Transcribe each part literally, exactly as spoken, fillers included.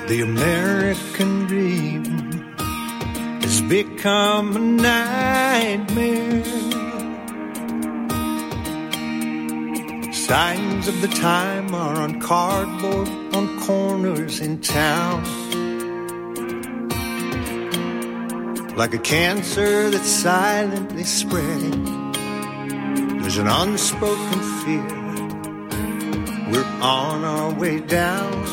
The American dream has become a nightmare. Signs of the time are on cardboard on corners in town. Like a cancer that's silently spreading, there's an unspoken fear. We're on our way down.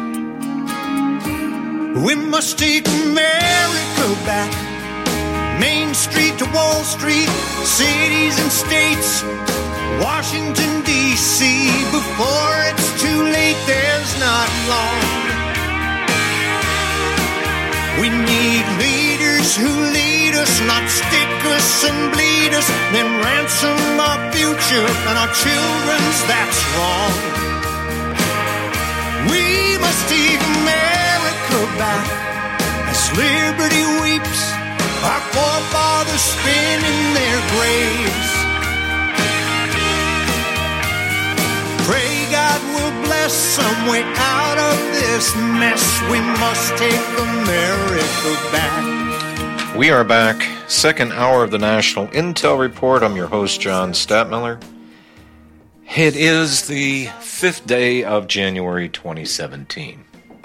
We must take America back. Main Street to Wall Street, cities and states, Washington, D C Before it's too late, there's not long. We need leaders who lead us, not stick us and bleed us, then ransom our future and our children's, that's wrong. We must take America back as liberty weeps, our forefathers spin in their graves. Pray God will bless some way out of this mess. We must take America back. We are back. Second hour of the National Intel Report. I'm your host, John Stadtmiller. It is the fifth day of January twenty seventeen.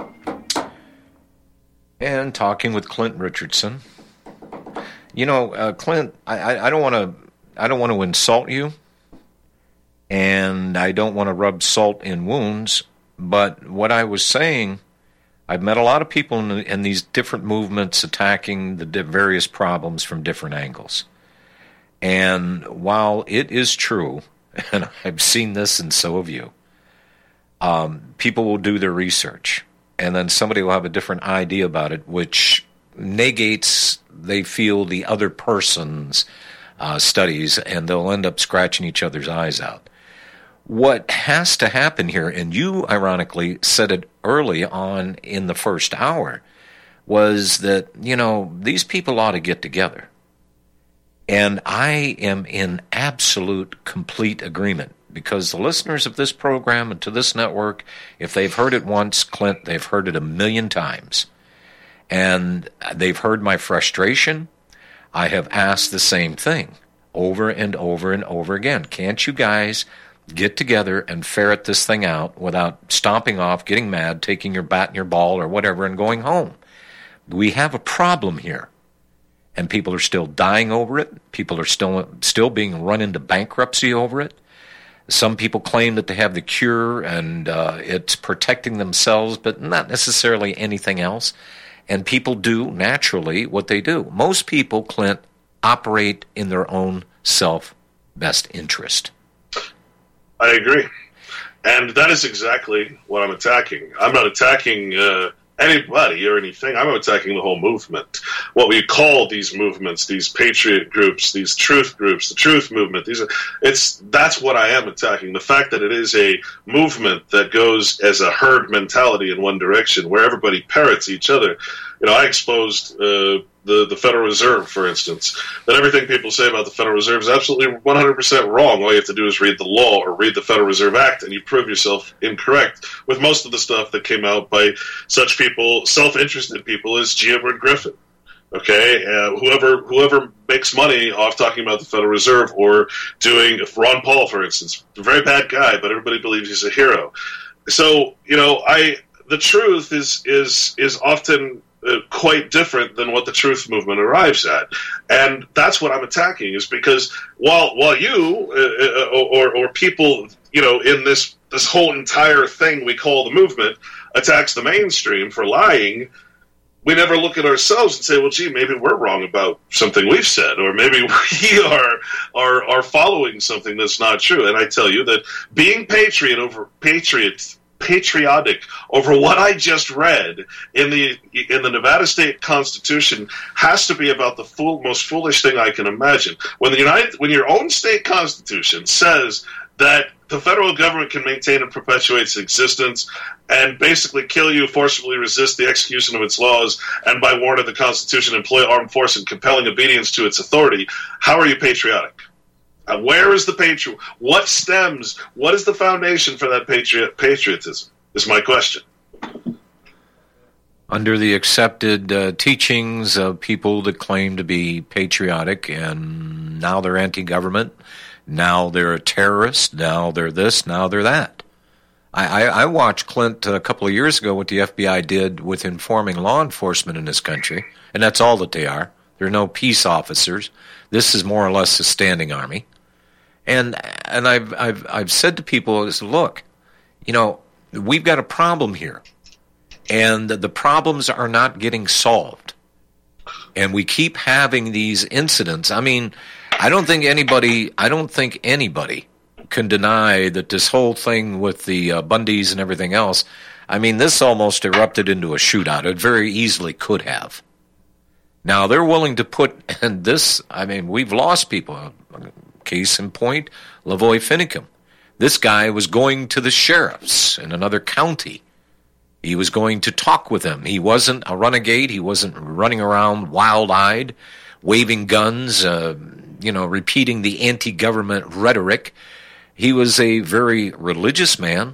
And talking with Clint Richardson. You know, uh, Clint, I, I, I don't want to I don't want to insult you. And I don't want to rub salt in wounds, but what I was saying, I've met a lot of people in, the, in these different movements attacking the di- various problems from different angles. And while it is true, and I've seen this and so have you, um, people will do their research, and then somebody will have a different idea about it, which negates, they feel, the other person's uh, studies, and they'll end up scratching each other's eyes out. What has to happen here, and you ironically said it early on in the first hour, was that, you know, these people ought to get together. And I am in absolute, complete agreement, because the listeners of this program and to this network, if they've heard it once, Clint, they've heard it a million times. And they've heard my frustration. I have asked the same thing over and over and over again. Can't you guys get together and ferret this thing out without stomping off, getting mad, taking your bat and your ball or whatever and going home? We have a problem here, and people are still dying over it. People are still still being run into bankruptcy over it. Some people claim that they have the cure and uh, it's protecting themselves, but not necessarily anything else. And people do, naturally, what they do. Most people, Clint, operate in their own self-best interest. I agree. And that is exactly what I'm attacking. I'm not attacking uh, anybody or anything. I'm attacking the whole movement. What we call these movements, these patriot groups, these truth groups, the truth movement, these are, it's that's what I am attacking. The fact that it is a movement that goes as a herd mentality in one direction, where everybody parrots each other. You know, I exposed uh, the, the Federal Reserve, for instance, that everything people say about the Federal Reserve is absolutely one hundred percent wrong. All you have to do is read the law or read the Federal Reserve Act, and you prove yourself incorrect with most of the stuff that came out by such people, self-interested people, as G. Edward Griffin. Okay, uh, whoever whoever makes money off talking about the Federal Reserve or doing Ron Paul, for instance, a very bad guy, but everybody believes he's a hero. So, you know, I the truth is is is often Uh, quite different than what the truth movement arrives at, and that's what I'm attacking. Is because while while you uh, or or people, you know, in this this whole entire thing we call the movement attacks the mainstream for lying, we never look at ourselves and say, well, gee, maybe we're wrong about something we've said, or maybe we are are are following something that's not true. And I tell you that being patriot over patriots. patriotic over what I just read in the in the Nevada State Constitution has to be about the fool, most foolish thing I can imagine. When the United, when your own state constitution says that the federal government can maintain and perpetuate its existence and basically kill you, forcibly resist the execution of its laws, and by warrant of the Constitution employ armed force in compelling obedience to its authority, how are you patriotic? Uh, where is the patriot? What stems? What is the foundation for that patriot patriotism? Is my question. under the accepted uh, teachings of people that claim to be patriotic, and now they're anti-government, now they're a terrorist, now they're this, now they're that. I, I, I watched Clint a couple of years ago what the F B I did with informing law enforcement in this country, and that's all that they are. They're no peace officers. This is more or less a standing army. And and I've I've I've said to people, is look, you know, we've got a problem here. And the problems are not getting solved. And we keep having these incidents. I mean, I don't think anybody, I don't think anybody can deny that this whole thing with the uh, Bundys and everything else, I mean, this almost erupted into a shootout. It very easily could have. Now, they're willing to put, and this, I mean, we've lost people. Case in point, Lavoy Finicum. This guy was going to the sheriffs in another county. He was going to talk with them. He wasn't a renegade. He wasn't running around wild-eyed, waving guns, uh, you know, repeating the anti-government rhetoric. He was a very religious man,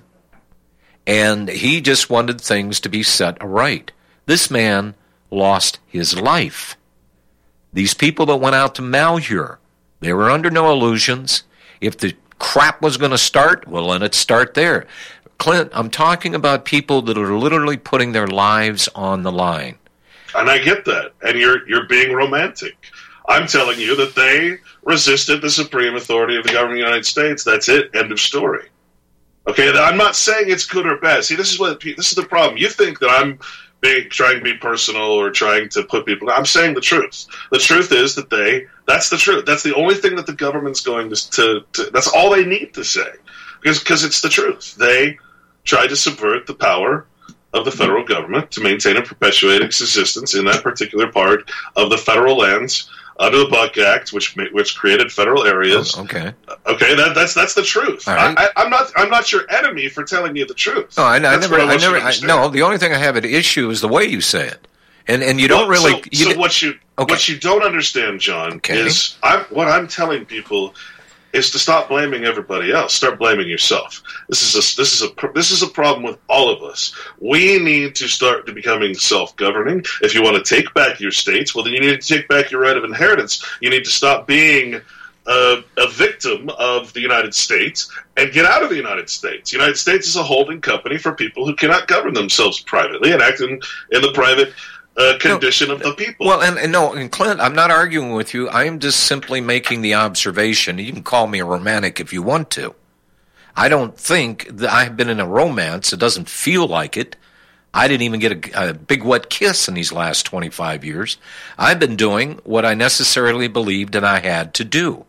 and he just wanted things to be set right. This man lost his life. These people that went out to Malheur, they were under no illusions. If the crap was going to start, well, then it'd start there. Clint, I'm talking about people that are literally putting their lives on the line. And I get that. And you're you're being romantic. I'm telling you that they resisted the supreme authority of the government of the United States. That's it. End of story. Okay, I'm not saying it's good or bad. See, this is what this is the problem. You think that I'm being, trying to be personal or trying to put people. I'm saying the truth. The truth is that they. That's the truth. That's the only thing that the government's going to. to, to that's all they need to say, because because it's the truth. They tried to subvert the power of the federal government to maintain and perpetuate its existence in that particular part of the federal lands under the Buck Act, which which created federal areas. Oh, okay, okay, that, that's that's the truth. Right. I, I, I'm not I'm not your enemy for telling you the truth. No, I, I never. I, I never. I, no, the only thing I have at issue is the way you say it, and and you don't well, really. So, you so d- what you okay. what you don't understand, John, okay. is I'm, what I'm telling people is to stop blaming everybody else. Start blaming yourself. This is a this is a this is a problem with all of us. We need to start to becoming self-governing. If you want to take back your states, well, then you need to take back your right of inheritance. You need to stop being a, a victim of the United States and get out of the United States. The United States is a holding company for people who cannot govern themselves privately and act in, in the private Uh, condition no, of the people. Well, and, and no, and Clint, I'm not arguing with you. I am just simply making the observation. You can call me a romantic if you want to. I don't think that I've been in a romance. It doesn't feel like it. I didn't even get a, a big wet kiss in these last twenty-five years. I've been doing what I necessarily believed and I had to do.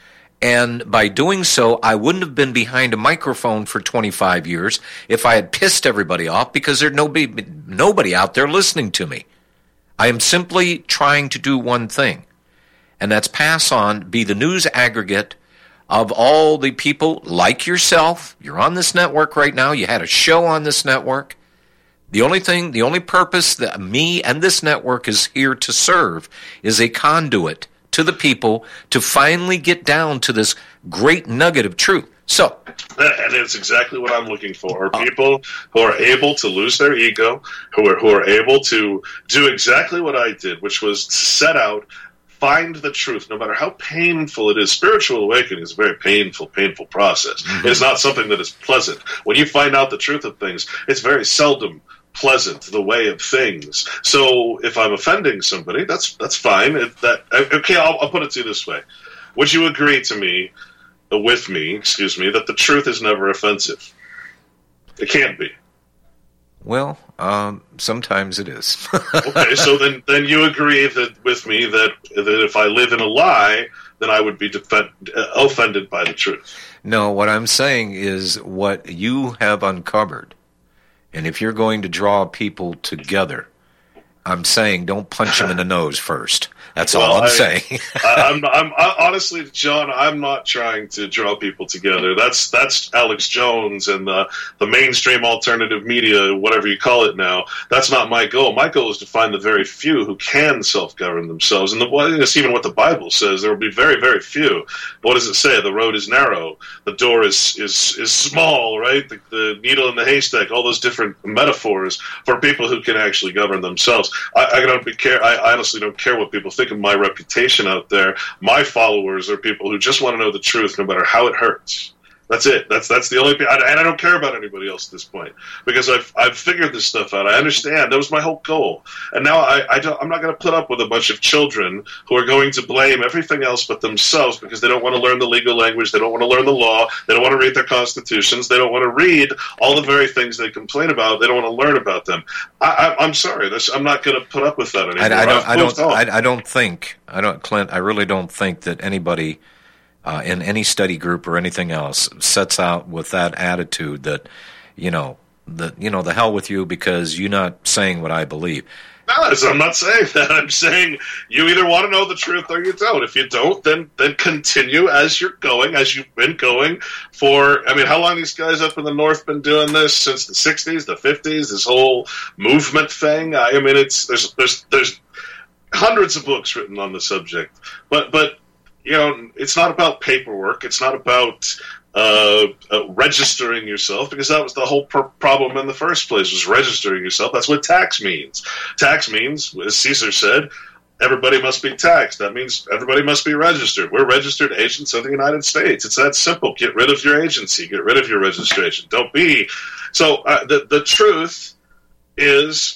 And by doing so, I wouldn't have been behind a microphone for twenty-five years if I had pissed everybody off, because there's nobody, nobody out there listening to me. I am simply trying to do one thing, and that's pass on, be the news aggregate of all the people like yourself. You're on this network right now. You had a show on this network. The only thing, the only purpose that me and this network is here to serve is a conduit to the people to finally get down to this great nugget of truth. So, and it's exactly what I'm looking for: are people who are able to lose their ego, who are who are able to do exactly what I did, which was set out, find the truth, no matter how painful it is. Spiritual awakening is a very painful, painful process. Mm-hmm. It's not something that is pleasant. When you find out the truth of things, it's very seldom pleasant, the way of things. So if I'm offending somebody, that's that's fine. If that okay, I'll, I'll put it to you this way: would you agree to me, uh, with me, excuse me, that the truth is never offensive? It can't be. Well, um, sometimes it is. Okay, so then then you agree that with me that that if I live in a lie, then I would be defend, uh, offended by the truth. No, what I'm saying is what you have uncovered. And if you're going to draw people together, I'm saying don't punch them in the nose first. That's well, all I'm I, saying. I, I'm, I'm I, honestly, John, I'm not trying to draw people together. That's that's Alex Jones and the the mainstream alternative media, whatever you call it now. That's not my goal. My goal is to find the very few who can self-govern themselves. And the, well, it's even what the Bible says. There will be very, very few. What does it say? The road is narrow. The door is is is small, right? The, the needle in the haystack. All those different metaphors for people who can actually govern themselves. I, I don't be care. I honestly don't care what people think of my reputation out there. My followers are people who just want to know the truth, no matter how it hurts. That's it. That's that's the only. And I don't care about anybody else at this point because I've I've figured this stuff out. I understand. That was my whole goal. And now I, I don't, I'm not going to put up with a bunch of children who are going to blame everything else but themselves because they don't want to learn the legal language. They don't want to learn the law. They don't want to read their constitutions. They don't want to read all the very things they complain about. They don't want to learn about them. I, I, I'm sorry. This, I'm not going to put up with that anymore. I, I don't. I don't. I, I don't think. I don't, Clint. I really don't think that anybody. Uh, in any study group or anything else, sets out with that attitude that, you know, the you know the hell with you because you're not saying what I believe. No, I'm not saying that. I'm saying you either want to know the truth or you don't. If you don't, then then continue as you're going, as you've been going for. I mean, how long these guys up in the north been doing this? Since the sixties, the fifties, this whole movement thing. I, I mean, it's there's there's there's hundreds of books written on the subject, but but. You know, it's not about paperwork. It's not about uh, uh, registering yourself because that was the whole pr- problem in the first place was registering yourself. That's what tax means. Tax means, as Caesar said, everybody must be taxed. That means everybody must be registered. We're registered agents of the United States. It's that simple. Get rid of your agency. Get rid of your registration. Don't be. So uh, the the truth is.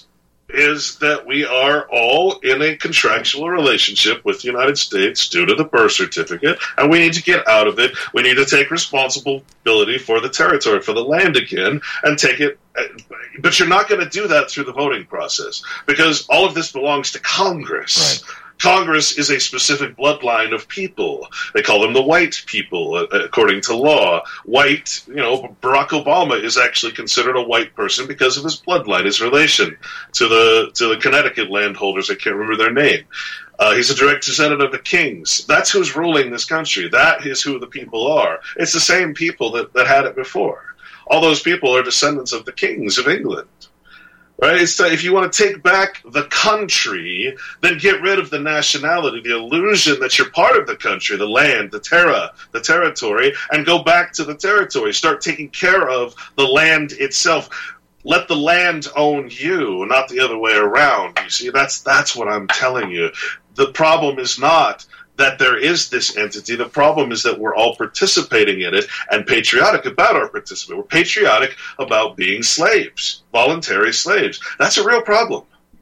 is that we are all in a contractual relationship with the United States due to the birth certificate, and we need to get out of it. We need to take responsibility for the territory, for the land again, and take it. But you're not going to do that through the voting process, because all of this belongs to Congress. Right. Congress is a specific bloodline of people. They call them the white people, according to law. White, you know, Barack Obama is actually considered a white person because of his bloodline, his relation to the to the Connecticut landholders. I can't remember their name. Uh, he's a direct descendant of the kings. That's who's ruling this country. That is who the people are. It's the same people that, that had it before. All those people are descendants of the kings of England. Right? So if you want to take back the country, then get rid of the nationality, the illusion that you're part of the country, the land, the terra, the territory, and go back to the territory. Start taking care of the land itself. Let the land own you, not the other way around. You see, that's that's what I'm telling you. The problem is not that there is this entity. The problem is that we're all participating in it and patriotic about our participation. We're patriotic about being slaves, voluntary slaves. That's a real problem.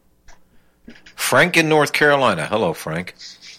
Frank in North Carolina. Hello, Frank.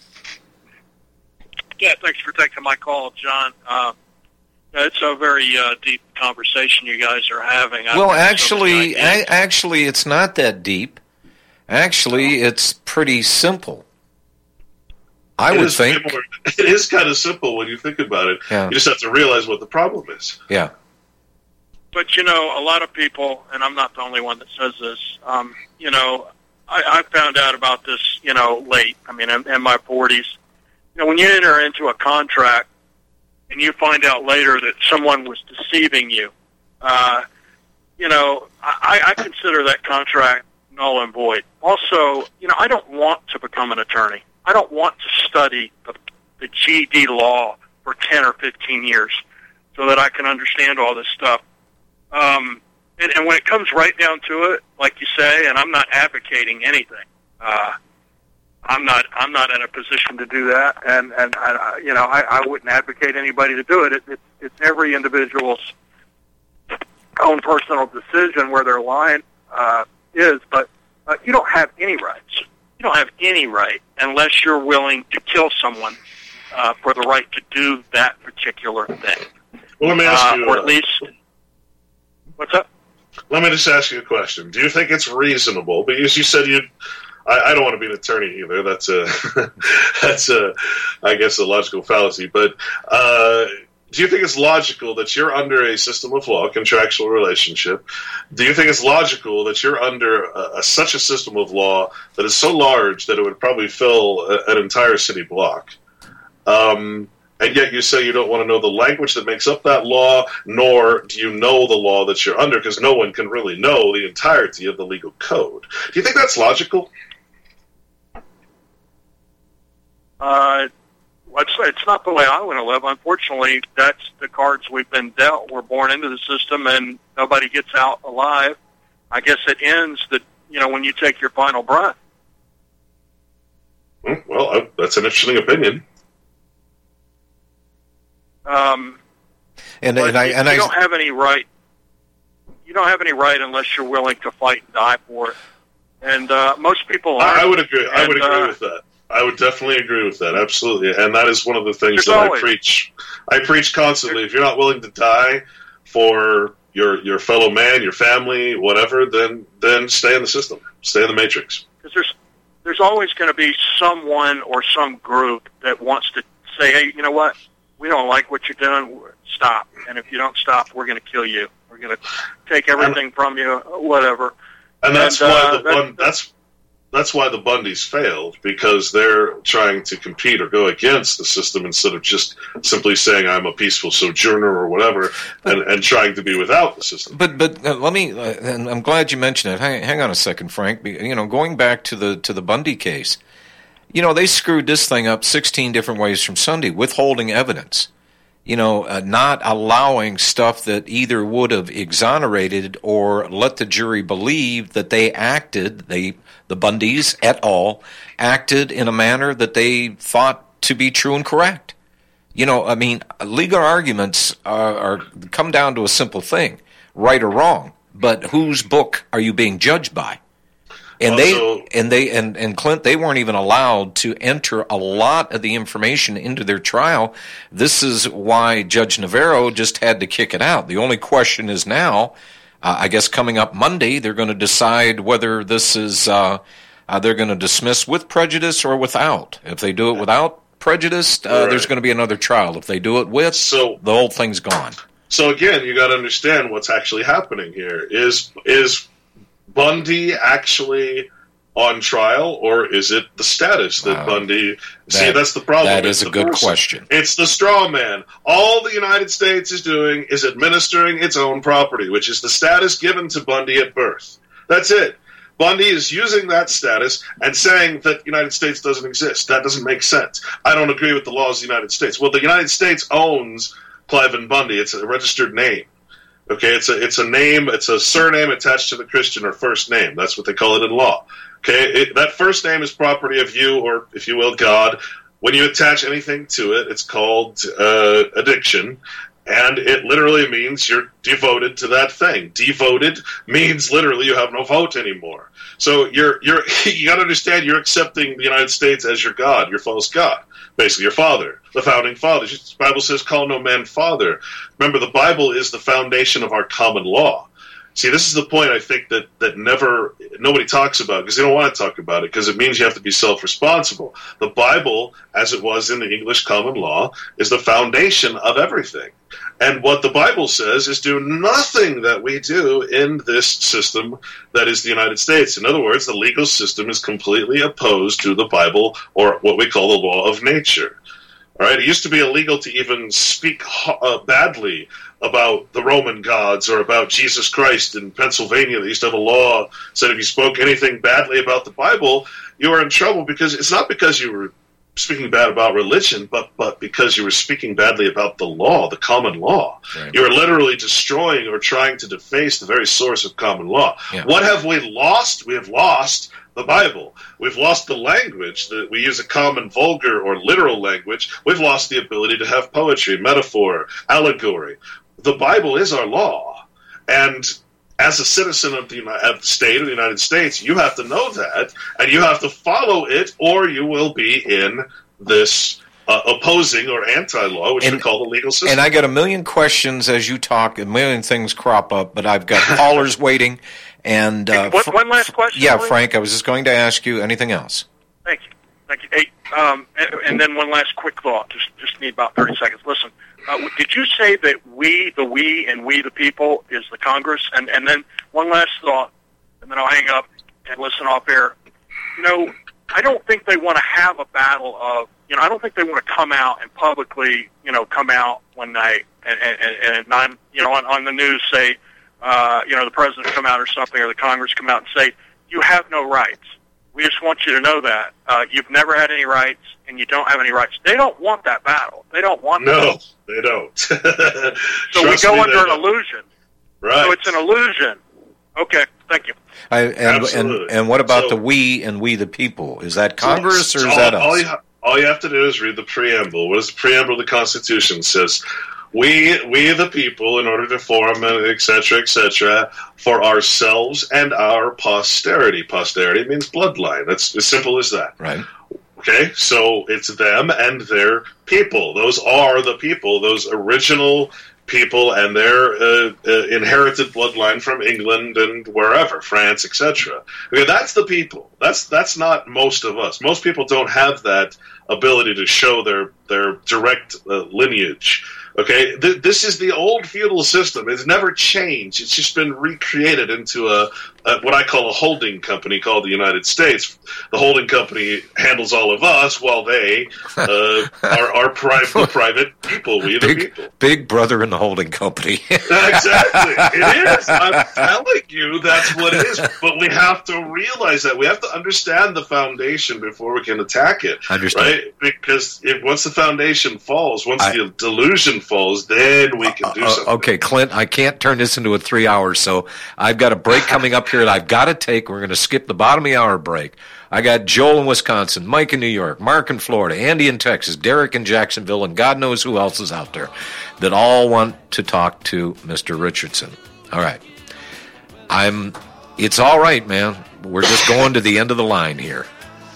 Yeah, thanks for taking my call, John. Uh, it's a very uh, deep conversation you guys are having. Well, actually, so a- actually, it's not that deep. Actually, it's pretty simple. I it would is, think it is kind of simple when you think about it. Yeah. You just have to realize what the problem is. Yeah. But, you know, a lot of people, and I'm not the only one that says this, um, you know, I, I found out about this, you know, late. I mean, in, in my forties. You know, when you enter into a contract and you find out later that someone was deceiving you, uh, you know, I, I consider that contract null and void. Also, you know, I don't want to become an attorney. I don't want to study the, the G E D law for ten or fifteen years so that I can understand all this stuff. Um, and, and when it comes right down to it, like you say, and I'm not advocating anything, uh, I'm not I'm not in a position to do that, and and I, you know I, I wouldn't advocate anybody to do it. it, it it's every individual's own personal decision where their line uh, is, but uh, you don't have any rights. You don't have any right unless you're willing to kill someone uh, for the right to do that particular thing. Well, let me ask uh, you, or at least, what's up? Let me just ask you a question. Do you think it's reasonable? Because you said you, I, I don't want to be an attorney either. That's a, that's a, I guess, a logical fallacy. But uh, do you think it's logical that you're under a system of law, contractual relationship? Do you think it's logical that you're under a, a, such a system of law that is so large that it would probably fill a, an entire city block? Um, and yet you say you don't want to know the language that makes up that law, nor do you know the law that you're under, because no one can really know the entirety of the legal code. Do you think that's logical? Uh, it's, it's not the way I want to live. Unfortunately, that's the cards we've been dealt. We're born into the system, and nobody gets out alive. I guess it ends that, you know, when you take your final breath. Well, uh, that's an interesting opinion. Um, and and I you, and you I don't have any right. You don't have any right unless you're willing to fight and die for it. And uh, most people aren't. I, I would agree. And, I would agree uh, with that. I would definitely agree with that. Absolutely, and that is one of the things There's that always, I preach. I preach constantly. If you're not willing to die for your your fellow man, your family, whatever, then then stay in the system. Stay in the matrix. Because there's there's always going to be someone or some group that wants to say, hey, you know what? We don't like what you're doing. Stop. And if you don't stop, we're going to kill you. We're going to take everything and, from you, whatever. And that's and, why uh, the that, Bund- that's that's why the Bundys failed, because they're trying to compete or go against the system instead of just simply saying I'm a peaceful sojourner or whatever, and, and trying to be without the system. But but uh, let me, uh, and I'm glad you mentioned it. Hang, hang on a second, Frank. You know, going back to the to the Bundy case. You know, they screwed this thing up sixteen different ways from Sunday, withholding evidence, you know, uh, not allowing stuff that either would have exonerated or let the jury believe that they acted, they, the Bundys et al., acted in a manner that they thought to be true and correct. You know, I mean, legal arguments are, are come down to a simple thing, right or wrong, but whose book are you being judged by? And they also, and they and, and Clint, they weren't even allowed to enter a lot of the information into their trial. This is why Judge Navarro just had to kick it out. The only question is now, uh, I guess coming up Monday, they're going to decide whether this is uh, uh, they're going to dismiss with prejudice or without. If they do it without prejudice, uh, right. there's going to be another trial. If they do it with, so the whole thing's gone. So again, you got to understand what's actually happening here. Is is Bundy actually on trial, or is it the status that wow. Bundy... That, see, that's the problem. That it's is a good person. question. It's the straw man. All the United States is doing is administering its own property, which is the status given to Bundy at birth. That's it. Bundy is using that status and saying that the United States doesn't exist. That doesn't make sense. I don't agree with the laws of the United States. Well, the United States owns Cliven Bundy. It's a registered name. Okay, it's a it's a name, it's a surname attached to the Christian or first name. That's what they call it in law. Okay, it, that first name is property of you, or if you will, God. When you attach anything to it, it's called uh, addiction, and it literally means you're devoted to that thing. Devoted means literally you have no vote anymore. So you're you're you got to understand you're accepting the United States as your God, your false God. Basically, your father, the founding fathers. The Bible says, call no man father. Remember, the Bible is the foundation of our common law. See, this is the point I think that, that never, nobody talks about, because they don't want to talk about it, because it means you have to be self-responsible. The Bible, as it was in the English common law, is the foundation of everything. And what the Bible says is do nothing that we do in this system that is the United States. In other words, the legal system is completely opposed to the Bible, or what we call the law of nature. All right, it used to be illegal to even speak uh, badly about the Roman gods or about Jesus Christ. In Pennsylvania, they used to have a law that said if you spoke anything badly about the Bible, you were in trouble, because it's not because you were speaking bad about religion, but but because you were speaking badly about the law, the common law. Right. You were literally destroying or trying to deface the very source of common law. Yeah. What have we lost? We have lost the Bible. We've lost the language. That we use a common, vulgar, or literal language. We've lost the ability to have poetry, metaphor, allegory. The Bible is our law. And as a citizen of the, of the state of the United States, you have to know that, and you have to follow it, or you will be in this uh, opposing or anti-law, which and, we call the legal system. And I got a million questions as you talk, a million things crop up, but I've got callers waiting. And uh, one, one last question. Yeah, please? Frank, I was just going to ask you anything else. Thank you. Thank you. Hey, um, and, and then one last quick thought. Just, just need about thirty seconds. Listen, Uh, did you say that we, the we, and we, the people, is the Congress? And and then one last thought, and then I'll hang up and listen off air. You know, I don't think they want to have a battle of, you know, I don't think they want to come out and publicly, you know, come out one night and, and, and not, you know, on, on the news say, uh, you know, the president come out or something, or the Congress come out and say, you have no rights. We just want you to know that. Uh, you've never had any rights, and you don't have any rights. They don't want that battle. They don't want No, that. they don't. So we go under an illusion. Right. So it's an illusion. Okay, thank you. I, and, and Absolutely. and what about So- the we and we the people? Is that Congress So- or is all, that all us? you, ha- all you have to do is read the preamble. What does the preamble of the Constitution says? We, we the people, in order to form, et cetera, et cetera, for ourselves and our posterity. Posterity means bloodline. That's as simple as that. Right. Okay, so it's them and their people. Those are the people, those original people and their uh, uh, inherited bloodline from England and wherever, France, et cetera. Okay, that's the people. That's that's not most of us. Most people don't have that ability to show their their direct uh, lineage. Okay, Th- this is the old feudal system. It's never changed. It's just been recreated into a, a what I call a holding company called the United States. The holding company handles all of us, while they uh, are, are pri- the private people. We the Big, people. big brother in the holding company. Exactly. It is. I'm telling you that's what it is. But we have to realize that. We have to understand the foundation before we can attack it. Understand. Right? Because if once the foundation falls, once I- the delusion falls, then we can do Uh, something. okay, Clint, I can't turn this into a three hours, so I've got a break coming up here that I've got to take. We're going to skip the bottom of the hour break. I got Joel in Wisconsin, Mike in New York, Mark in Florida, Andy in Texas, Derek in Jacksonville, and God knows who else is out there that all want to talk to Mister Richardson. All right. I'm. It's all right, man. We're just going to the end of the line here.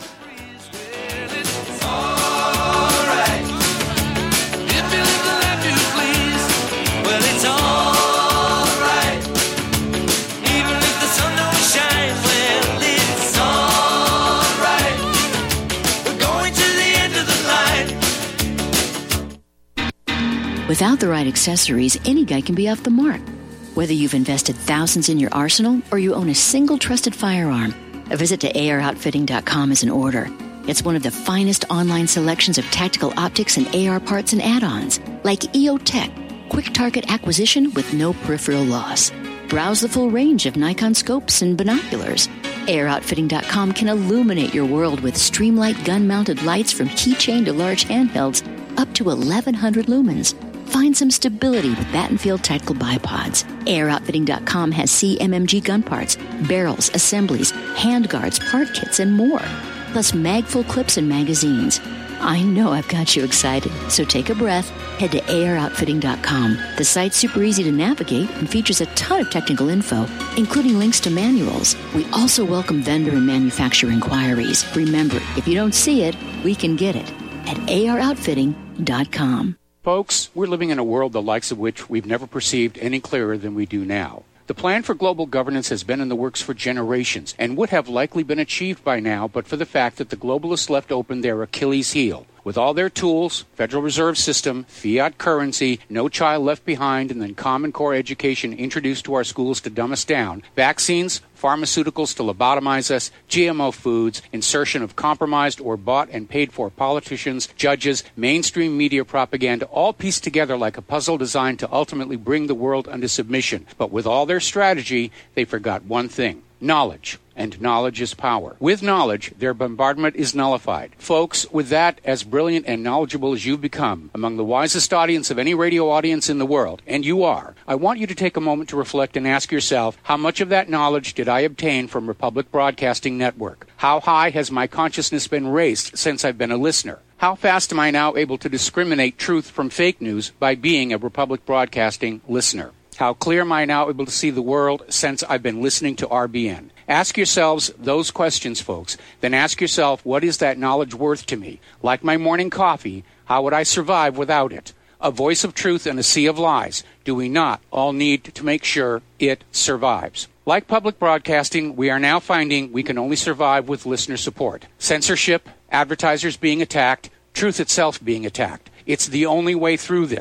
Without the right accessories, any guy can be off the mark. Whether you've invested thousands in your arsenal or you own a single trusted firearm, a visit to A R outfitting dot com is in order. It's one of the finest online selections of tactical optics and A R parts and add-ons, like E O Tech, quick target acquisition with no peripheral loss. Browse the full range of Nikon scopes and binoculars. A R outfitting dot com can illuminate your world with Streamlight gun-mounted lights from keychain to large handhelds up to eleven hundred lumens. Find some stability with Battenfield Tactical Bipods. A R outfitting dot com has C M M G gun parts, barrels, assemblies, handguards, part kits, and more. Plus mag-full clips and magazines. I know I've got you excited, so take a breath. Head to A R outfitting dot com. The site's super easy to navigate and features a ton of technical info, including links to manuals. We also welcome vendor and manufacturer inquiries. Remember, if you don't see it, we can get it at A R outfitting dot com. Folks, we're living in a world the likes of which we've never perceived any clearer than we do now. The plan for global governance has been in the works for generations and would have likely been achieved by now but for the fact that the globalists left open their Achilles heel. With all their tools, Federal Reserve System, fiat currency, no child left behind, and then Common Core education introduced to our schools to dumb us down, vaccines, pharmaceuticals to lobotomize us, G M O foods, insertion of compromised or bought and paid for politicians, judges, mainstream media propaganda, all pieced together like a puzzle designed to ultimately bring the world under submission. But with all their strategy, they forgot one thing: knowledge. And knowledge is power. With knowledge, their bombardment is nullified. Folks, with that, as brilliant and knowledgeable as you've become, among the wisest audience of any radio audience in the world, and you are, I want you to take a moment to reflect and ask yourself, how much of that knowledge did I obtain from Republic Broadcasting Network? How high has my consciousness been raised since I've been a listener? How fast am I now able to discriminate truth from fake news by being a Republic Broadcasting listener? How clear am I now able to see the world since I've been listening to R B N? Ask yourselves those questions, folks. Then ask yourself, what is that knowledge worth to me? Like my morning coffee, how would I survive without it? A voice of truth in a sea of lies. Do we not all need to make sure it survives? Like public broadcasting, we are now finding we can only survive with listener support. Censorship, advertisers being attacked, truth itself being attacked. It's the only way through this.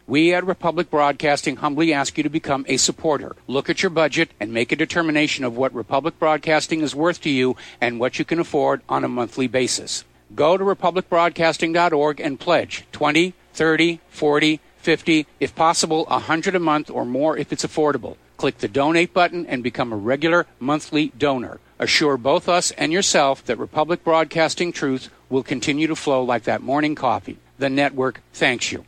We at Republic Broadcasting humbly ask you to become a supporter. Look at your budget and make a determination of what Republic Broadcasting is worth to you and what you can afford on a monthly basis. Go to republic broadcasting dot org and pledge twenty, thirty, forty, fifty, if possible, one hundred a month or more if it's affordable. Click the donate button and become a regular monthly donor. Assure both us and yourself that Republic Broadcasting truth will continue to flow like that morning coffee. The network thanks you.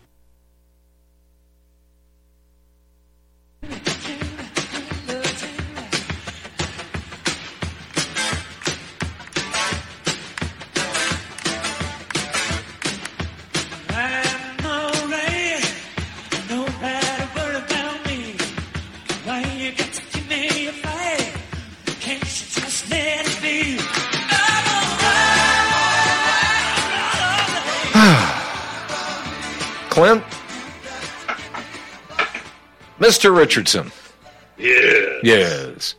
Clint, Mister Richardson. Yes. Yes.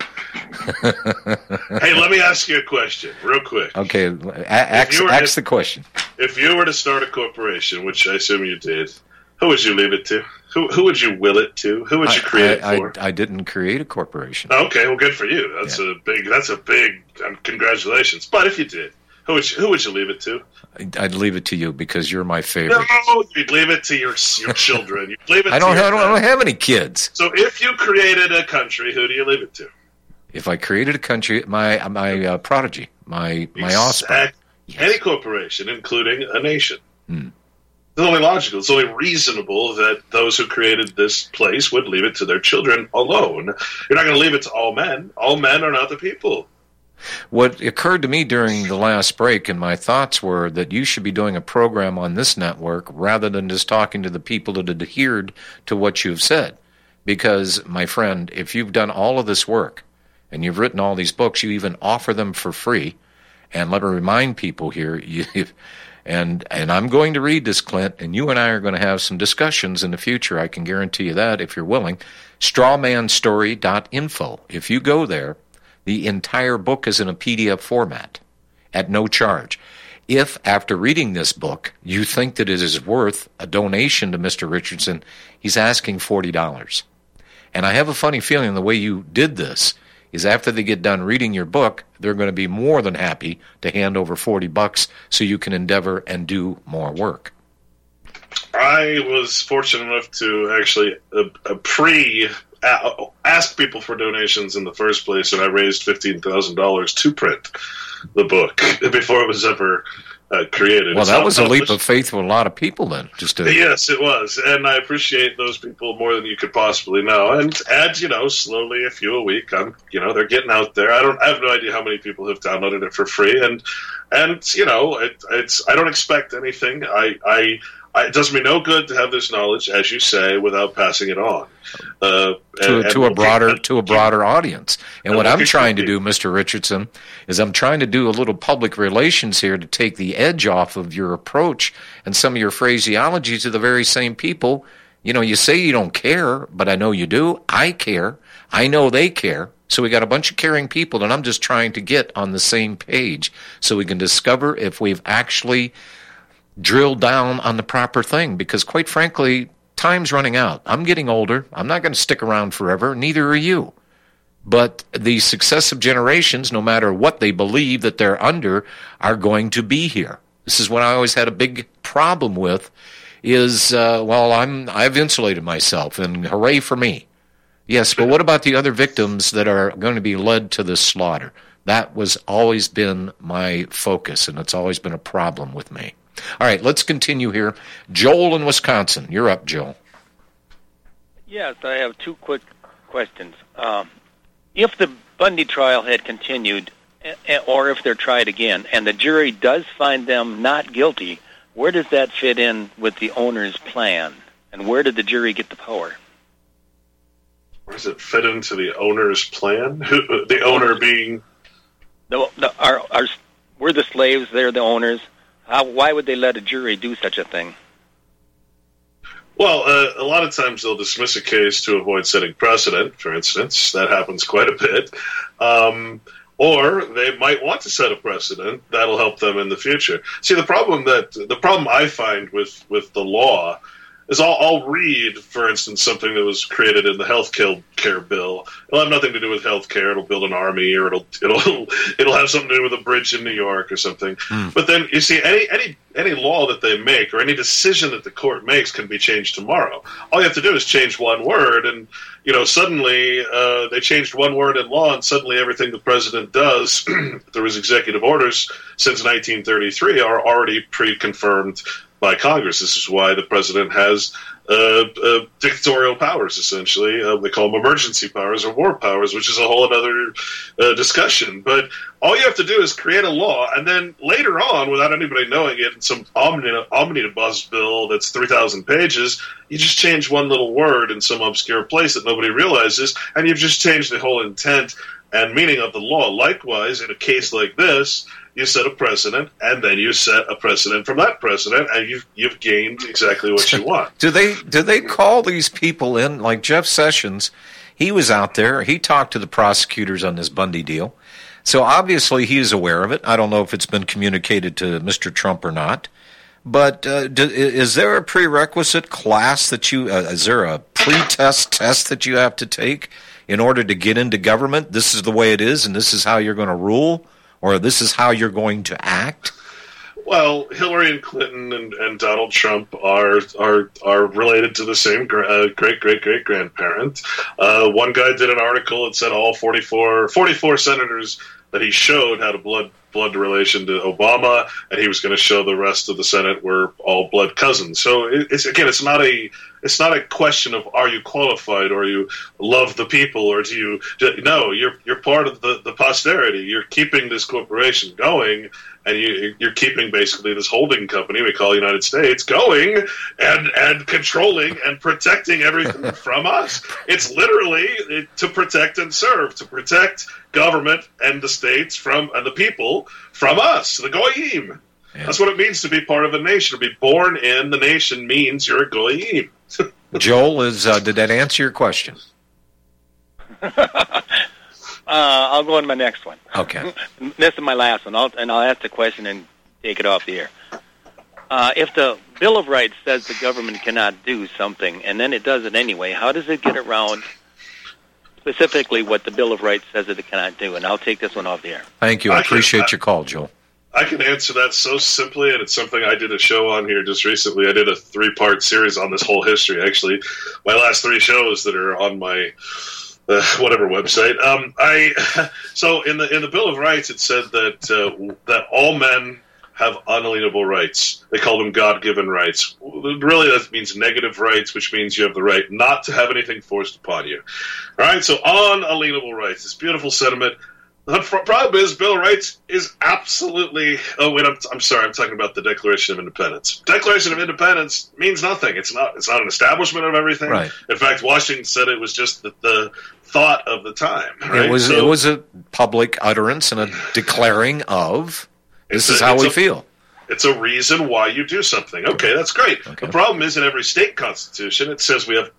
Hey, let me ask you a question real quick. Okay, a- ask, were, ask if, the question. If you were to start a corporation, which I assume you did, who would you leave it to? Who who would you will it to? Who would you create I, I, it for? I, I didn't create a corporation. Okay, well, good for you. That's Yeah. a big. That's a big. Um, congratulations. But if you did, who would you, who would you leave it to? I'd leave it to you because you're my favorite. No, you'd leave it to your your children. You'd leave it. I don't. To your I don't, I don't have any kids. So if you created a country, who do you leave it to? If I created a country, my my uh, prodigy, my my offspring. Exact- Yes. Any corporation, including a nation. Hmm. It's only logical. It's only reasonable that those who created this place would leave it to their children alone. You're not going to leave it to all men. All men are not the people. What occurred to me during the last break, and my thoughts were that you should be doing a program on this network rather than just talking to the people that adhered to what you've said. Because, my friend, if you've done all of this work and you've written all these books, you even offer them for free. And let me remind people here, you, and and I'm going to read this, Clint, and you and I are going to have some discussions in the future. I can guarantee you that if you're willing. strawman story dot info. If you go there, the entire book is in a P D F format at no charge. If, after reading this book, you think that it is worth a donation to Mister Richardson, he's asking forty dollars. And I have a funny feeling the way you did this is after they get done reading your book, they're going to be more than happy to hand over forty bucks so you can endeavor and do more work. I was fortunate enough to actually uh, uh, pre uh, ask people for donations in the first place, and I raised fifteen thousand dollars to print the book before it was ever uh, created. Well, It's that not was a leap published. of faith for a lot of people then. Just to, Yes, it was, and I appreciate those people more than you could possibly know. And and you know, slowly, a few a week, I'm you know they're getting out there. I don't I have no idea how many people have downloaded it for free, and and you know it, it's I don't expect anything. I I. I, it does me no good to have this knowledge, as you say, without passing it on uh, to, and, to a and broader we'll keep- to a broader audience. And and what we'll I'm keep trying to talking. do, Mister Richardson, is I'm trying to do a little public relations here to take the edge off of your approach and some of your phraseology to the very same people. You know, you say you don't care, but I know you do. I care. I know they care. So we got a bunch of caring people, and I'm just trying to get on the same page so we can discover if we've actually drill down on the proper thing, because quite frankly, time's running out. I'm getting older. I'm not going to stick around forever. Neither are you. But the successive generations, no matter what they believe that they're under, are going to be here. This is what I always had a big problem with is, uh, well, I'm, I've insulated myself, and hooray for me. Yes, but what about the other victims that are going to be led to the slaughter? That was always been my focus, and it's always been a problem with me. All right, let's continue here. Joel in Wisconsin. You're up, Joel. Yes, I have two quick questions. Um, if the Bundy trial had continued, eh, or if they're tried again, and the jury does find them not guilty, where does that fit in with the owner's plan? And where did the jury get the power? Where does it fit into the owner's plan? Who, the owner being... The, the, are, are, we're the slaves, they're the owners. How, why would they let a jury do such a thing? Well, uh, a lot of times they'll dismiss a case to avoid setting precedent, for instance. That happens quite a bit. Um, or they might want to set a precedent that'll help them in the future. See, the problem that the problem I find with, with the law is I'll, I'll read, for instance, something that was created in the health care bill. It'll have nothing to do with health care. It'll build an army, or it'll it'll it'll have something to do with a bridge in New York or something. Mm. But then you see, any any any law that they make or any decision that the court makes can be changed tomorrow. All you have to do is change one word, and you know suddenly uh, they changed one word in law, and suddenly everything the president does through his executive orders since nineteen thirty-three are already pre-confirmed by Congress. This is why the president has uh, uh, dictatorial powers, essentially. Uh, they call them emergency powers or war powers, which is a whole other uh, discussion. But all you have to do is create a law, and then later on, without anybody knowing it, in some omnibus bill that's three thousand pages, you just change one little word in some obscure place that nobody realizes, and you've just changed the whole intent and meaning of the law. Likewise, in a case like this, you set a precedent, and then you set a precedent from that precedent, and you've you've gained exactly what you want. do they do they call these people in? Like Jeff Sessions, he was out there. He talked to the prosecutors on this Bundy deal, so obviously he is aware of it. I don't know if it's been communicated to Mister Trump or not. But uh, do, is there a prerequisite class that you? Uh, is there a pre-test test that you have to take in order to get into government? This is the way it is, and this is how you're going to rule. Or this is how you're going to act? Well, Hillary and Clinton and, and Donald Trump are are are related to the same uh, great great great grandparent. Uh, one guy did an article that said all forty-four, forty-four senators that he showed had a blood blood relation to Obama, and he was going to show the rest of the Senate were all blood cousins. So it, it's again, it's not a it's not a question of are you qualified or you love the people or do you do, no you're you're part of the, the posterity. You're keeping this corporation going, and you, you're keeping basically this holding company we call United States going and and controlling and protecting everything from us. It's literally to protect and serve, to protect government and the states from and the people from us, the goyim. Yeah. That's what it means to be part of a nation. To be born in the nation means you're a goyim. Joel, is uh, did that answer your question? uh, I'll go on to my next one. Okay. This is my last one, I'll, and I'll ask the question and take it off the air. Uh, if the Bill of Rights says the government cannot do something, and then it does it anyway, how does it get around specifically what the Bill of Rights says it cannot do? And I'll take this one off the air. Thank you. I, I appreciate can, your call, Joel. I can answer that so simply, and it's something I did a show on here just recently. I did a three-part series on this whole history, actually. My last three shows that are on my uh, whatever website. Um, I so in the in the Bill of Rights, it said that uh, that all men have unalienable rights. They call them God-given rights. Really, that means negative rights, which means you have the right not to have anything forced upon you. All right, so unalienable rights. This beautiful sentiment. The problem is, Bill of Rights is absolutely. Oh wait, I'm, I'm sorry. I'm talking about the Declaration of Independence. Declaration of Independence means nothing. It's not. It's not an establishment of everything. Right. In fact, Washington said it was just the, the thought of the time. Right? It was. So, it was a public utterance and a declaring of. This is a, how we a, feel. It's a reason why you do something. Okay, that's great. Okay. The problem is, in every state constitution, it says we have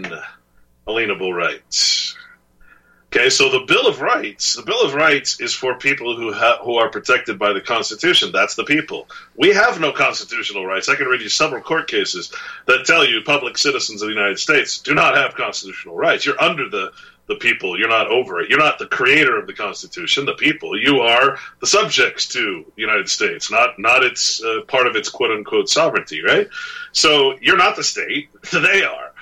inalienable rights. Okay, so the Bill of Rights, the Bill of Rights is for people who ha- who are protected by the Constitution. That's the people. We have no constitutional rights. I can read you several court cases that tell you public citizens of the United States do not have constitutional rights. You're under the, the people. You're not over it. You're not the creator of the Constitution, the people. You are the subjects to the United States, not, not its uh, part of its quote-unquote sovereignty, right? So you're not the state. They are.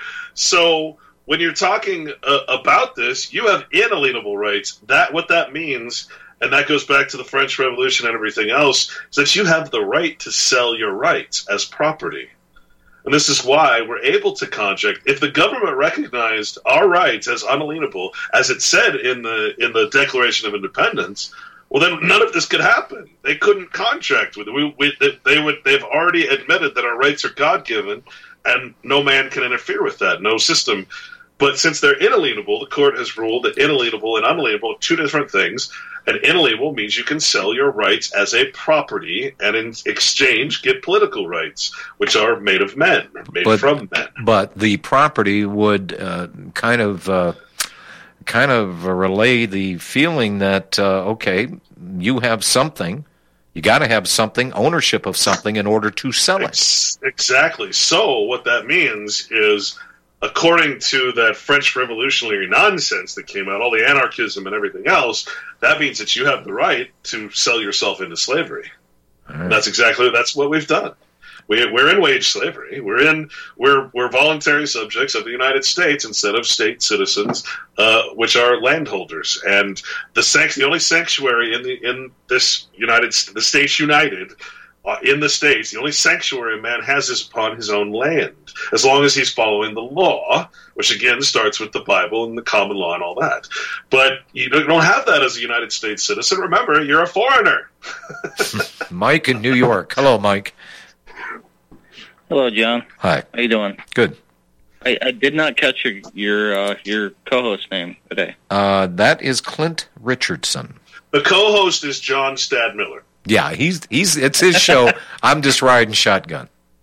So when you're talking uh, about this, you have inalienable rights. That what that means, and that goes back to the French Revolution and everything else, is that you have the right to sell your rights as property. And this is why we're able to contract. If the government recognized our rights as unalienable, as it said in the in the Declaration of Independence, well, then none of this could happen. They couldn't contract with it. We, we, they would. They've already admitted that our rights are God-given, and no man can interfere with that. No system. But since they're inalienable, the court has ruled that inalienable and unalienable are two different things. And inalienable means you can sell your rights as a property and in exchange get political rights, which are made of men, made but, from men. But the property would uh, kind of uh, kind of relay the feeling that, uh, okay, you have something You got to have something, ownership of something, in order to sell it. Exactly. So what that means is, according to that French revolutionary nonsense that came out, all the anarchism and everything else, that means that you have the right to sell yourself into slavery. Right. That's exactly that's what we've done. We, we're in wage slavery. We're in we're we're voluntary subjects of the United States instead of state citizens, uh, which are landholders. And the sanct- the only sanctuary in the in this United the States United. Uh, in the States, the only sanctuary a man has is upon his own land, as long as he's following the law, which again starts with the Bible and the common law and all that. But you don't have that as a United States citizen. Remember, you're a foreigner. Mike in New York. Hello, Mike. Hello, John. Hi. How you doing? Good. I, I did not catch your your, uh, your co-host name today. Uh, that is Clint Richardson. The co-host is John Stadmiller. Yeah, he's he's it's his show. I'm just riding shotgun.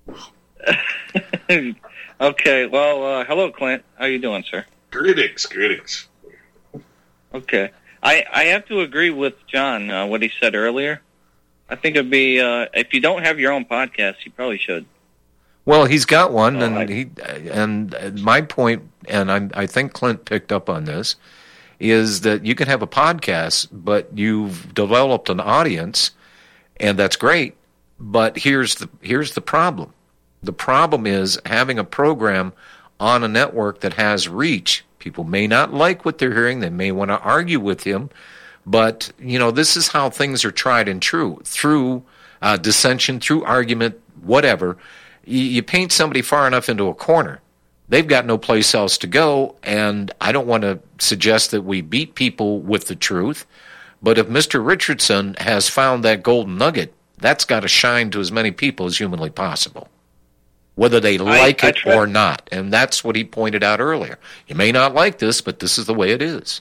Okay, well, uh, hello, Clint. How you doing, sir? Greetings, greetings. Okay, I I have to agree with John uh, what he said earlier. I think it'd be uh, if you don't have your own podcast, you probably should. Well, he's got one, oh, and I... he and my point, and I I think Clint picked up on this, is that you can have a podcast, but you've developed an audience. And that's great, but here's the here's the problem. The problem is having a program on a network that has reach. People may not like what they're hearing. They may want to argue with him, but you know this is how things are tried and true through uh, dissension, through argument, whatever. You, you paint somebody far enough into a corner, they've got no place else to go. And I don't want to suggest that we beat people with the truth. But if Mister Richardson has found that golden nugget, that's got to shine to as many people as humanly possible, whether they like I, I it or not. And that's what he pointed out earlier. You may not like this, but this is the way it is.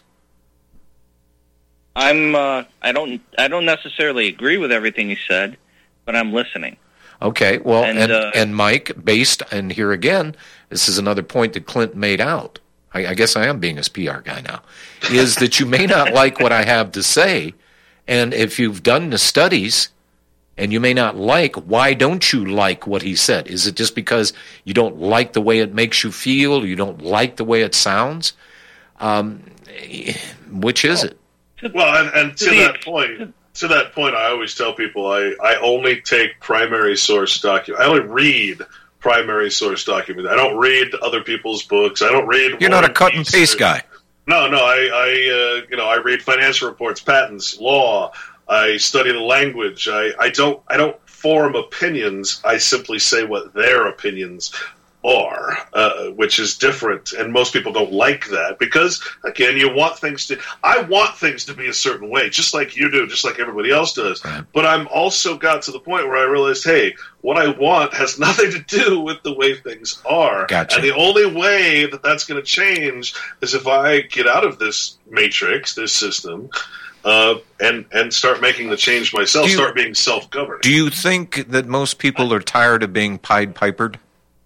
I'm. Uh, I don't. I don't necessarily agree with everything he said, but I'm listening. Okay. Well, and and, uh, and Mike, based and here again, this is another point that Clint made out. I guess I am being his P R guy now, is that you may not like what I have to say, and if you've done the studies and you may not like, why don't you like what he said? Is it just because you don't like the way it makes you feel, or you don't like the way it sounds? Um, which is it? Well, and, and to that point, to that point, I always tell people I, I only take primary source document. I only read primary source document. I don't read other people's books. I don't read. You're not a cut and paste guy. No, no. I, I uh, you know, I read financial reports, patents, law. I study the language. I, I don't, I don't form opinions. I simply say what their opinions are, uh, which is different. And most people don't like that because, again, you want things to. I want things to be a certain way, just like you do, just like everybody else does. Right. But I'm also got to the point where I realized, hey, what I want has nothing to do with the way things are. Gotcha. And the only way that that's going to change is if I get out of this matrix, this system, uh, and and start making the change myself, you, start being self-governing. Do you think that most people are tired of being Pied Pipered?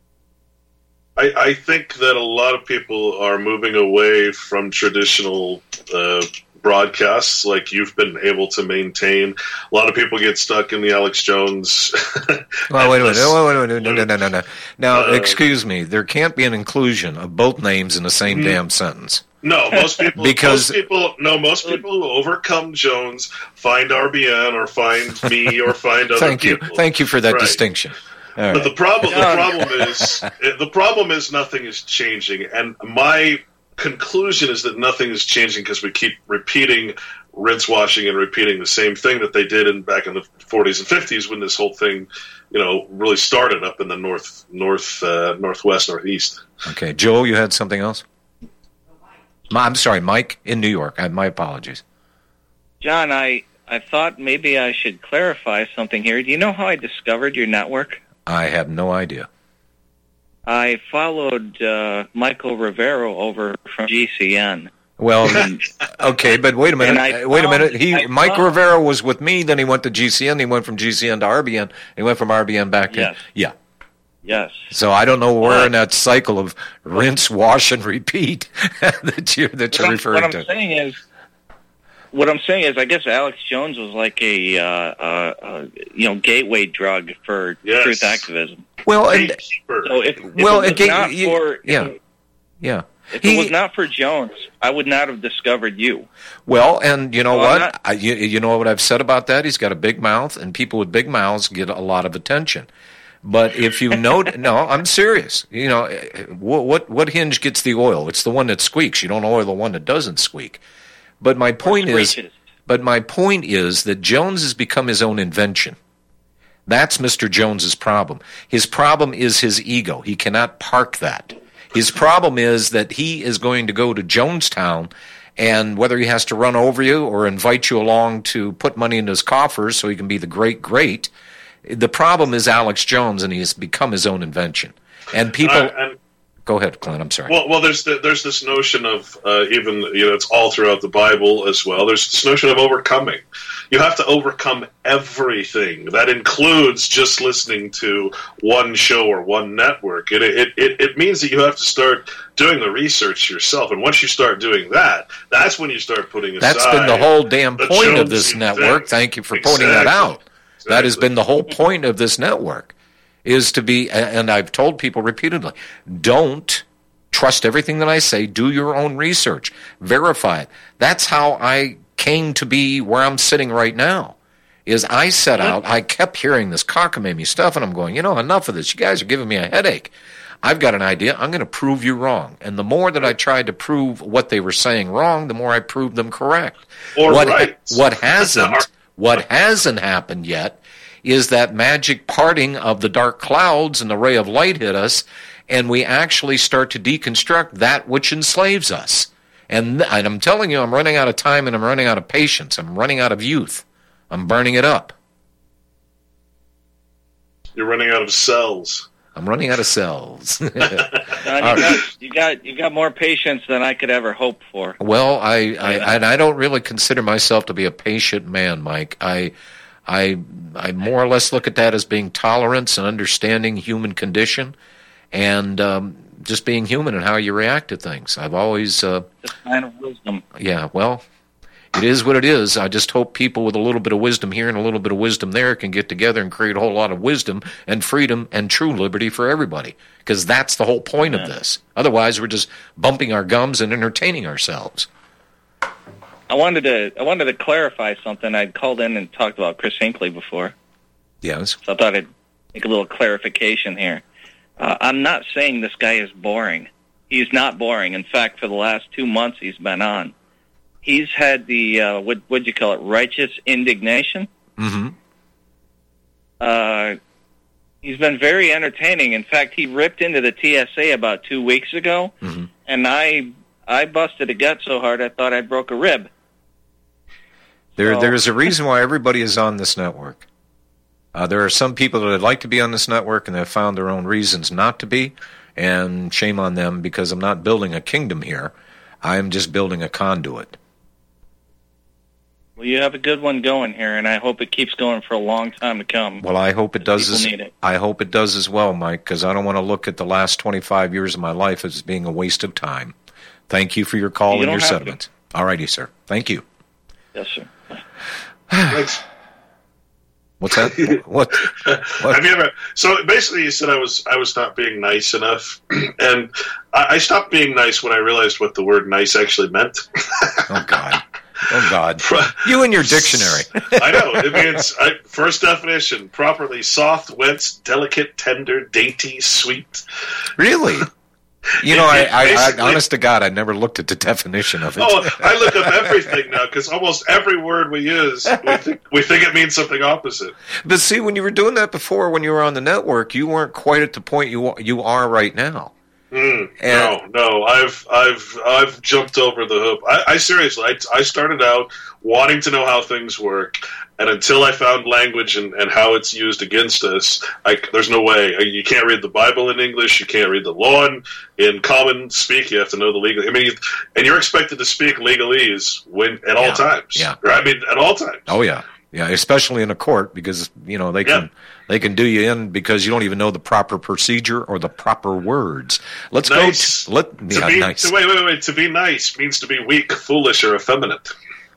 I, I think that a lot of people are moving away from traditional uh, broadcasts like you've been able to maintain. A lot of people get stuck in the Alex Jones. Well, wait a minute. Wait, wait, wait, wait, no, no, no, no, no. Now, uh, excuse me. There can't be an inclusion of both names in the same mm-hmm. damn sentence. No, most people. because most people, no, most people who overcome Jones find R B N or find me or find other thank people. You. Thank you for that right. distinction. All but right. the problem, the problem is, the problem is nothing is changing, and my conclusion is that nothing is changing because we keep repeating, rinse washing, and repeating the same thing that they did in back in the forties and fifties when this whole thing, you know, really started up in the north, north, uh, northwest, northeast. Okay, Joel, you had something else? I'm sorry, Mike in New York. I, my apologies. John, I I thought maybe I should clarify something here. Do you know how I discovered your network? I have no idea. I followed uh, Michael Rivero over from G C N. Well, okay, but wait a minute. I wait found, a minute. He I Mike found, Rivero was with me. Then he went to G C N. He went from G C N to R B N. He went from R B N back to yes. yeah. Yes. So I don't know where uh, in that cycle of rinse, wash, and repeat that you that you're what referring I'm, to. What I'm saying is, what I'm saying is, I guess Alex Jones was like a uh, uh, uh, you know gateway drug for yes. truth activism. Well, and so if, if well, it was again, not you, for yeah, if, yeah. If he, it was not for Jones, I would not have discovered you. Well, and you know well, what? Not, I, you, you know what I've said about that? He's got a big mouth, and people with big mouths get a lot of attention. But if you know, no, I'm serious. You know, what, what what hinge gets the oil? It's the one that squeaks. You don't oil the one that doesn't squeak. But my point is, but my point is that Jones has become his own invention. That's Mister Jones's problem. His problem is his ego. He cannot park that. His problem is that he is going to go to Jonestown, and whether he has to run over you or invite you along to put money in his coffers so he can be the great great, the problem is Alex Jones, and he has become his own invention. And people... Uh, and, go ahead, Clint, I'm sorry. Well, well, there's the, there's this notion of, uh, even, you know, it's all throughout the Bible as well, there's this notion of overcoming. You have to overcome everything. That includes just listening to one show or one network. It, it, it, it means that you have to start doing the research yourself. And once you start doing that, that's when you start putting aside... That's been the whole damn the point Jones of this network. thing. Thank you for Exactly. pointing that out. Exactly. That has been the whole point of this network, is to be, and I've told people repeatedly, don't trust everything that I say. Do your own research. Verify it. That's how I came to be where I'm sitting right now, is I set out, I kept hearing this cockamamie stuff, and I'm going, you know, enough of this. You guys are giving me a headache. I've got an idea. I'm going to prove you wrong. And the more that I tried to prove what they were saying wrong, the more I proved them correct. Or what, right. What hasn't, what hasn't happened yet is that magic parting of the dark clouds and the ray of light hit us, and we actually start to deconstruct that which enslaves us. And, and I'm telling you, I'm running out of time, and I'm running out of patience. I'm running out of youth. I'm burning it up. You're running out of cells. I'm running out of cells. John, you, got, you got you got more patience than I could ever hope for. Well, I, I and I don't really consider myself to be a patient man, Mike. I I I more or less look at that as being tolerance and understanding human condition, and um, just being human and how you react to things. I've always uh, just kind of wisdom. Yeah, well, it is what it is. I just hope people with a little bit of wisdom here and a little bit of wisdom there can get together and create a whole lot of wisdom and freedom and true liberty for everybody, because that's the whole point yeah. of this. Otherwise, we're just bumping our gums and entertaining ourselves. I wanted to I wanted to clarify something. I'd called in and talked about Chris Hinckley before. Yes. So I thought I'd make a little clarification here. Uh, I'm not saying this guy is boring. He's not boring. In fact, for the last two months he's been on, he's had the, uh, what would you call it, righteous indignation. Mm-hmm. Uh, he's been very entertaining. In fact, he ripped into the T S A about two weeks ago, mm-hmm. and I I busted a gut so hard I thought I broke a rib. There, so, There's a reason why everybody is on this network. Uh, there are some people that would like to be on this network, and they've found their own reasons not to be, and shame on them, because I'm not building a kingdom here. I'm just building a conduit. Well, you have a good one going here, and I hope it keeps going for a long time to come. Well, I hope it does. As, need it. I hope it does as well, Mike, because I don't want to look at the last twenty-five years of my life as being a waste of time. Thank you for your call you and your have settlement. All righty, sir. Thank you. Yes, sir. Thanks. What's that? What? what? Have you ever? So basically, you said I was I was not being nice enough, and I, I stopped being nice when I realized what the word "nice" actually meant. Oh God! Oh God! You and your dictionary. I know it means I, first definition: properly soft, wet, delicate, tender, dainty, sweet. Really? You know, I, I, I, honest to God, I never looked at the definition of it. Oh, I look up everything now, because almost every word we use, we think, we think it means something opposite. But see, when you were doing that before, when you were on the network, you weren't quite at the point you you are right now. Mm, no, no, I've I've I've jumped over the hoop. I, I seriously, I, I started out wanting to know how things work, and until I found language and, and how it's used against us, I, there's no way. You can't read the Bible in English. You can't read the law in, in common speak. You have to know the legal. I mean, and you're expected to speak legalese when at all yeah. times. Yeah, I mean, at all times. Oh yeah, yeah, especially in a court, because you know they can. Yeah. They can do you in because you don't even know the proper procedure or the proper words. Let's nice. go. T- let, to yeah, be, nice. to, wait, wait, wait. To be nice means to be weak, foolish, or effeminate.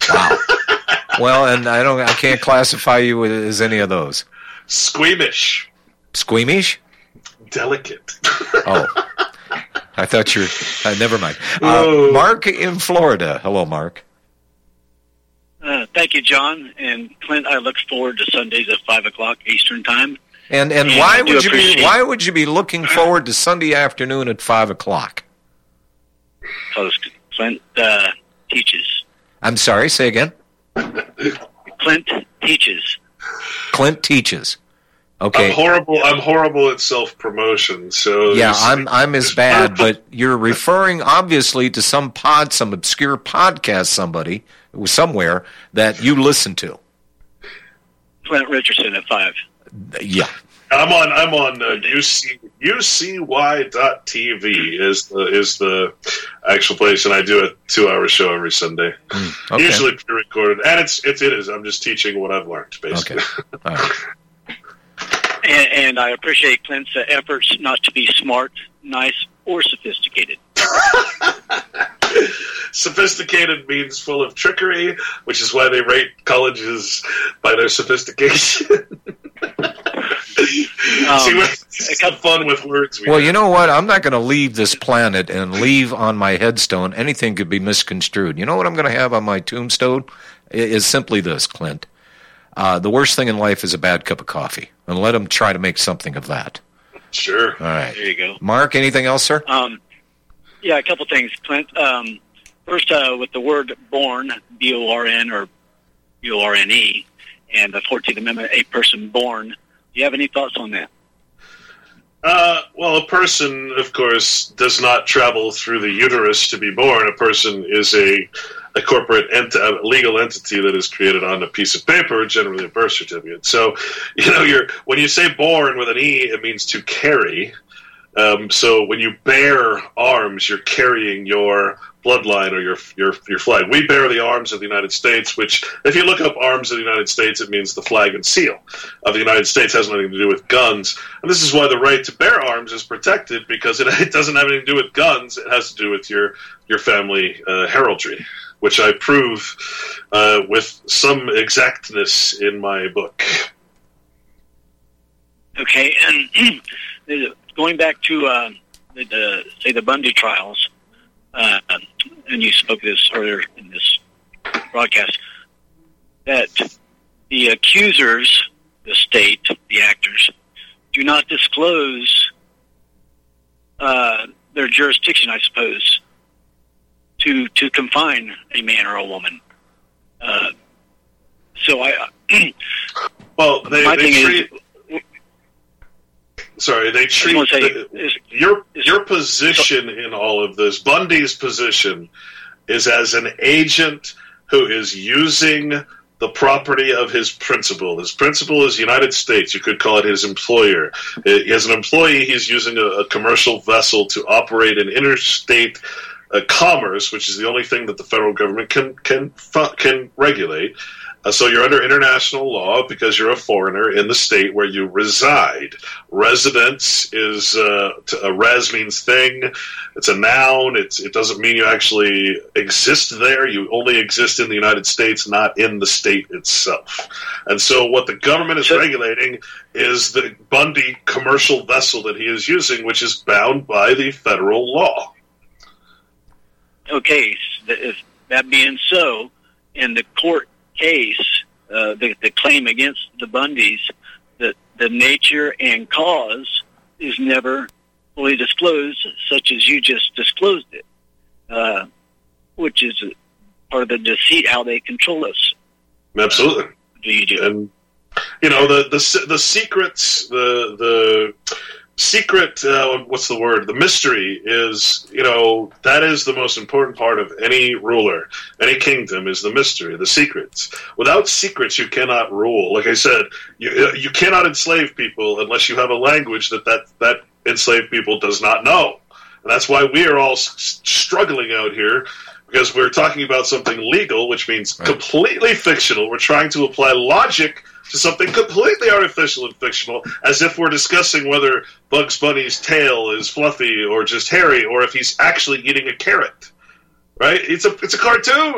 Wow. Well, and I don't. I can't classify you as any of those. Squeamish. Squeamish? Delicate. Oh. I thought you're... Uh, never mind. Uh, Mark in Florida. Hello, Mark. Uh, thank you, John. And Clint, I look forward to Sundays at five o'clock Eastern Time. And and, and why would you be why would you be looking forward to Sunday afternoon at five o'clock? Because Clint uh, teaches. I'm sorry, say again? Clint teaches. Clint teaches. Okay. I'm horrible. I'm horrible at self-promotion. So yeah, I'm I'm as bad. But you're referring obviously to some pod, some obscure podcast, somebody somewhere that you listen to. Clint Richardson at five. Yeah. I'm on. I'm on uh, U C U C Y dot T V is the is the actual place, and I do a two-hour show every Sunday. Mm, okay. Usually pre-recorded, and it's it's it is. I'm just teaching what I've learned, basically. Okay. All right. And, and I appreciate Clint's uh, efforts not to be smart, nice, or sophisticated. Sophisticated means full of trickery, which is why they rate colleges by their sophistication. Um, See, it's got fun with words. We well, have. you know what? I'm not going to leave this planet and leave on my headstone. Anything could be misconstrued. You know what I'm going to have on my tombstone? It is simply this, Clint. Uh, the worst thing in life is a bad cup of coffee. And let them try to make something of that. Sure. All right. There you go. Mark, anything else, sir? Um, yeah, a couple things, Clint. Um, first, uh, with the word born, B O R N or B O R N E, and the fourteenth Amendment, a person born. Do you have any thoughts on that? Uh, well, a person, of course, does not travel through the uterus to be born. A person is a, a corporate, ent- a legal entity that is created on a piece of paper, generally a birth certificate. So, you know, you're when you say born with an E, it means to carry. Um, so when you bear arms, you're carrying your bloodline or your your your flag. We bear the arms of the United States, which, if you look up arms of the United States, it means the flag and seal of the United States. It has nothing to do with guns. And this is why the right to bear arms is protected, because it, it doesn't have anything to do with guns. It has to do with your, your family uh, heraldry, which I prove uh, with some exactness in my book. Okay, and going back to, uh, the, the, say, the Bundy trials, uh, and you spoke this earlier in this broadcast, that the accusers, the state, the actors, do not disclose uh, their jurisdiction, I suppose, to to confine a man or a woman. Uh, so I... well, they, my they thing treat... is... Sorry, they treat say, the, is, your is, your position in all of this. Bundy's position is as an agent who is using the property of his principal. His principal is the United States. You could call it his employer. As an employee, he's using a, a commercial vessel to operate an interstate uh, commerce, which is the only thing that the federal government can can can regulate. Uh, so you're under international law because you're a foreigner in the state where you reside. Residence is, uh, a res means thing. It's a noun. It's, it doesn't mean you actually exist there. You only exist in the United States, not in the state itself. And so what the government is regulating is the Bundy commercial vessel that he is using, which is bound by the federal law. Okay, if that being so, in the court case, uh, the, the claim against the Bundys, that the nature and cause is never fully disclosed, such as you just disclosed it, uh, which is part of the deceit, how they control us. Absolutely. Uh, do you do? And, you know, the, the, the secrets, the, the, secret, uh, what's the word? The mystery is, you know, that is the most important part of any ruler, any kingdom is the mystery, the secrets. Without secrets, you cannot rule. Like I said, you you cannot enslave people unless you have a language that that, that enslaved people does not know. And that's why we are all s- struggling out here, because we're talking about something legal, which means right. completely fictional. We're trying to apply logic to something completely artificial and fictional, as if we're discussing whether Bugs Bunny's tail is fluffy or just hairy, or if he's actually eating a carrot. Right? It's a it's a cartoon.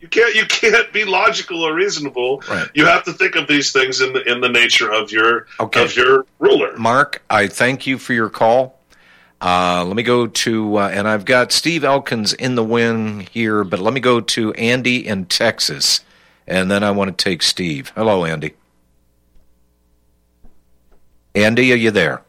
You can't you can't be logical or reasonable. Right. You have to think of these things in the in the nature of your okay. of your ruler. Mark, I thank you for your call. Uh, let me go to, uh, and I've got Steve Elkins in the win here, but let me go to Andy in Texas, and then I want to take Steve. Hello, Andy. Andy, are you there?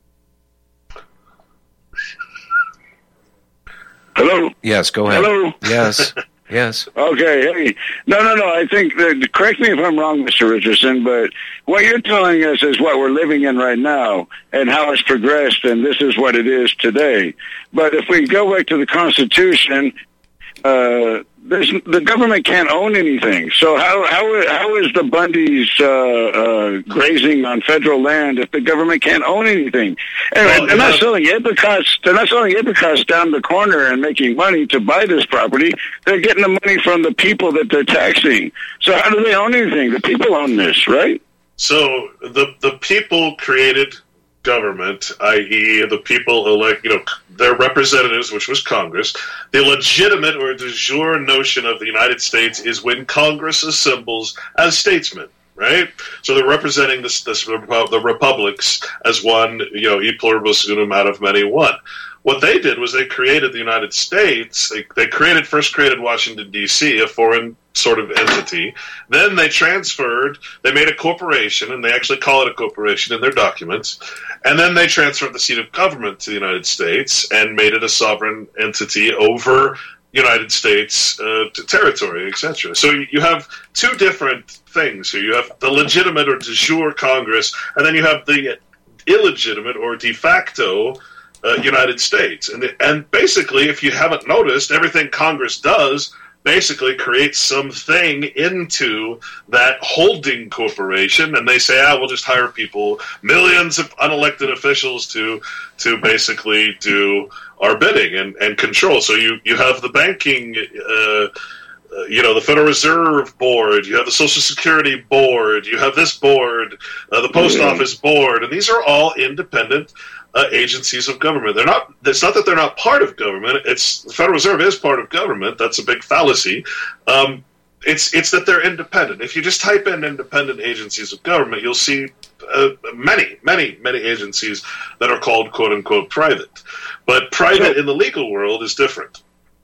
Hello? Yes, go ahead. Hello? Yes, yes. Okay, hey. No, no, no, I think, that, correct me if I'm wrong, Mister Richardson, but what you're telling us is what we're living in right now and how it's progressed, and this is what it is today. But if we go back to the Constitution, uh, there's, the government can't own anything. So how how how is the Bundys uh, uh, grazing on federal land if the government can't own anything? And Well, they're not yeah. selling apricots. They're not selling apricots down the corner and making money to buy this property. They're getting the money from the people that they're taxing. So how do they own anything? The people own this, right? So the the people created government, that is, the people elect, you know, their representatives, which was Congress. The legitimate or de jure notion of the United States is when Congress assembles as statesmen, right? So they're representing this, this the republics as one, you know, e pluribus unum out of many one. What they did was they created the United States. They, they created first created Washington, D C, a foreign sort of entity. Then they transferred, they made a corporation, and they actually call it a corporation in their documents. And then they transferred the seat of government to the United States and made it a sovereign entity over United States uh, territory, et cetera. So you have two different things here. You have the legitimate or de jure Congress, and then you have the illegitimate or de facto Uh, United States. And, and basically, if you haven't noticed, everything Congress does basically creates something into that holding corporation, and they say, ah, we'll just hire people, millions of unelected officials to to basically do our bidding and, and control. So you, you have the banking, uh, uh, you know, the Federal Reserve Board, you have the Social Security Board, you have this board, uh, the Post Mm-hmm. Office Board, and these are all independent Uh, agencies of government. They're not. It's not that they're not part of government. It's the Federal Reserve is part of government. That's a big fallacy. Um, it's it's that they're independent. If you just type in independent agencies of government, you'll see uh, many, many, many agencies that are called "quote unquote" private. But private So- in the legal world is different.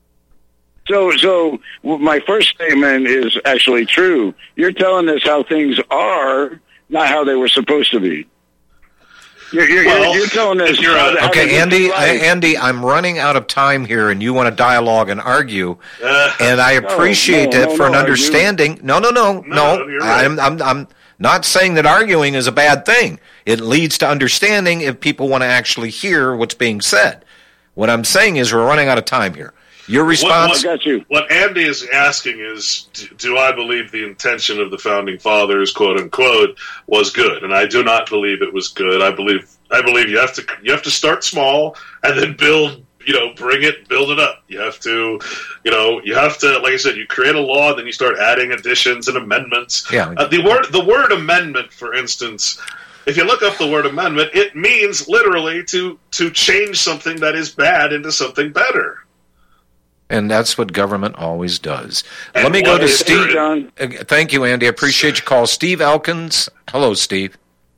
So, so my first statement is actually true. You're telling us how things are, not how they were supposed to be. You're, you're, Well, you're telling us. if you're how, a- how Okay, they Andy, live. I, Andy, I'm running out of time here, and you want to dialogue and argue, Uh, and I appreciate no, that no, for an no, understanding. No, no, no, No, no. you're right. I'm, I'm, I'm not saying that arguing is a bad thing. It leads to understanding if people want to actually hear what's being said. What I'm saying is we're running out of time here. Your response. I got you. What Andy is asking is, do, do I believe the intention of the founding fathers, quote unquote, was good? And I do not believe it was good. I believe I believe you have to you have to start small and then build. You know, bring it, build it up. You have to, you know, you have to. Like I said, you create a law, then you start adding additions and amendments. Yeah. Uh, the word the word amendment, for instance. If you look up the word amendment, it means literally to to change something that is bad into something better. And that's what government always does. And Let me go what to is Steve. John? Uh, Thank you, Andy. I appreciate your call. Steve Elkins. Hello, Steve.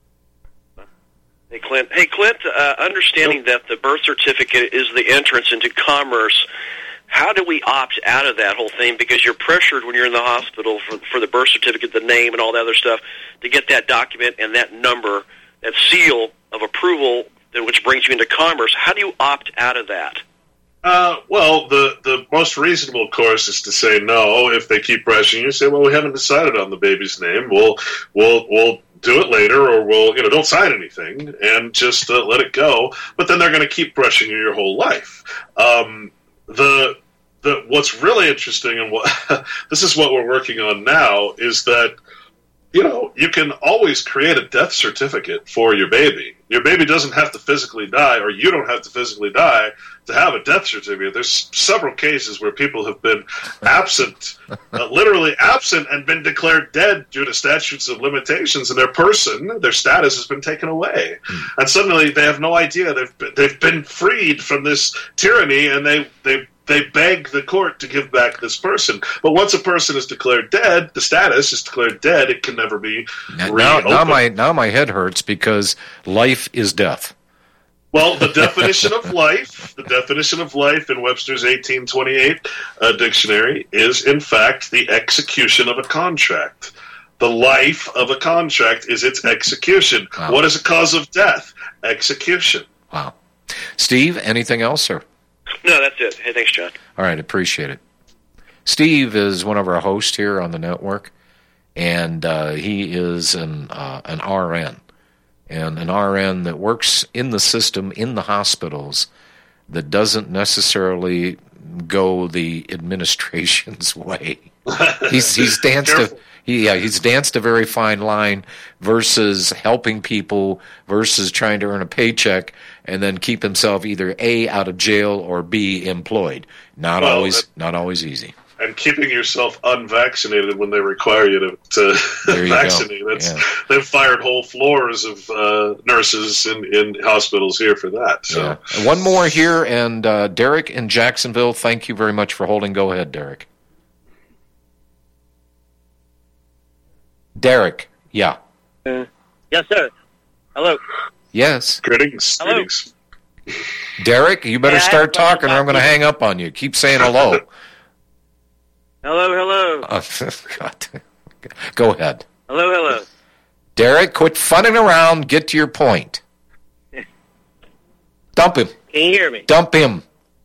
Hey, Clint. Hey, Clint, uh, understanding that the birth certificate is the entrance into commerce, how do we opt out of that whole thing? Because you're pressured when you're in the hospital for, for the birth certificate, the name, and all that other stuff, to get that document and that number, that seal of approval, that which brings you into commerce. How do you opt out of that? Uh, well, the, the most reasonable course is to say no. If they keep pressuring you, say, well, we haven't decided on the baby's name. We'll we'll we'll do it later, or we'll you know don't sign anything and just uh, let it go. But then they're going to keep pressuring you your whole life. Um, the the what's really interesting and what this is what we're working on now is that you know you can always create a death certificate for your baby. Your baby doesn't have to physically die, or you don't have to physically die to have a death certificate. There's several cases where people have been absent, uh, literally absent, and been declared dead due to statutes of limitations, and their person, their status has been taken away. And suddenly they have no idea. They've been, they've been freed from this tyranny, and they, they they beg the court to give back this person. But once a person is declared dead, the status is declared dead, it can never be now, reopened. Now my, now my head hurts because life is death. Well, the definition of life, the definition of life in Webster's eighteen twenty-eight uh, dictionary is, in fact, the execution of a contract. The life of a contract is its execution. Wow. What is a cause of death? Execution. Wow. Steve, anything else, sir? No, that's it. Hey, thanks, John. All right, appreciate it. Steve is one of our hosts here on the network, and uh, he is an uh, an R N. And an R N that works in the system, in the hospitals, that doesn't necessarily go the administration's way. He's he's danced a he, yeah, he's danced a very fine line versus helping people versus trying to earn a paycheck and then keep himself either A, out of jail, or B, employed. Not well, always that, not always easy. And keeping yourself unvaccinated when they require you to, to you vaccinate. That's, yeah. They've fired whole floors of uh, nurses in, in hospitals here for that. So. Yeah. One more here, and uh, Derek in Jacksonville, thank you very much for holding. Go ahead, Derek. Derek, yeah. Uh, yes, sir. Hello. Yes. Greetings. Hello. Greetings. Derek, you better yeah, start talking or I'm going to hang up on you. Keep saying hello. Hello, hello. Oh, God. Go ahead. Hello, hello. Derek, quit funning around. Get to your point. Dump him. Can you hear me? Dump him.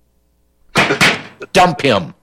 Dump him.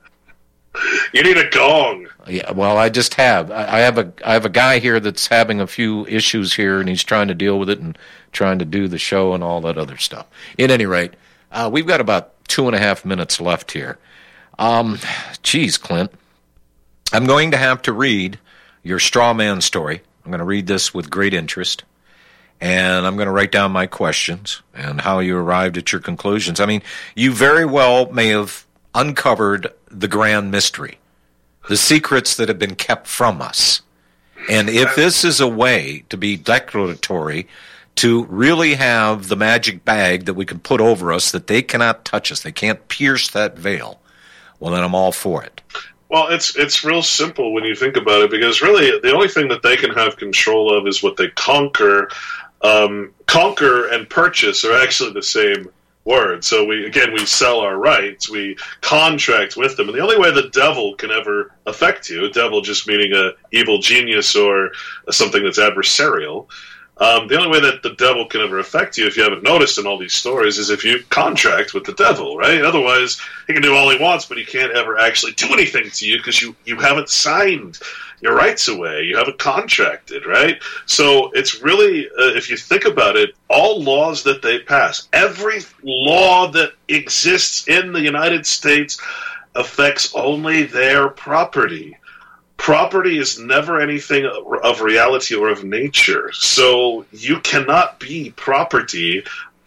You need a gong. Yeah, well, I just have. I have a I have a guy here that's having a few issues here, and he's trying to deal with it and trying to do the show and all that other stuff. At any rate, uh, we've got about two and a half minutes left here. Um, geez, Clint. I'm going to have to read your straw man story. I'm going to read this with great interest, and I'm going to write down my questions and how you arrived at your conclusions. I mean, you very well may have uncovered the grand mystery, the secrets that have been kept from us. And if this is a way to be declaratory, to really have the magic bag that we can put over us, that they cannot touch us, they can't pierce that veil, well, then I'm all for it. Well, it's it's real simple when you think about it, because really the only thing that they can have control of is what they conquer. Um, conquer and purchase are actually the same word. So we again we sell our rights, we contract with them, and the only way the devil can ever affect you, a devil just meaning a evil genius or something that's adversarial. Um, the only way that the devil can ever affect you, if you haven't noticed in all these stories, is if you contract with the devil, right? Otherwise, he can do all he wants, but he can't ever actually do anything to you because you, you haven't signed your rights away. You haven't contracted, right? So it's really, uh, if you think about it, all laws that they pass, every law that exists in the United States affects only their property. Property is never anything of reality or of nature. So you cannot be property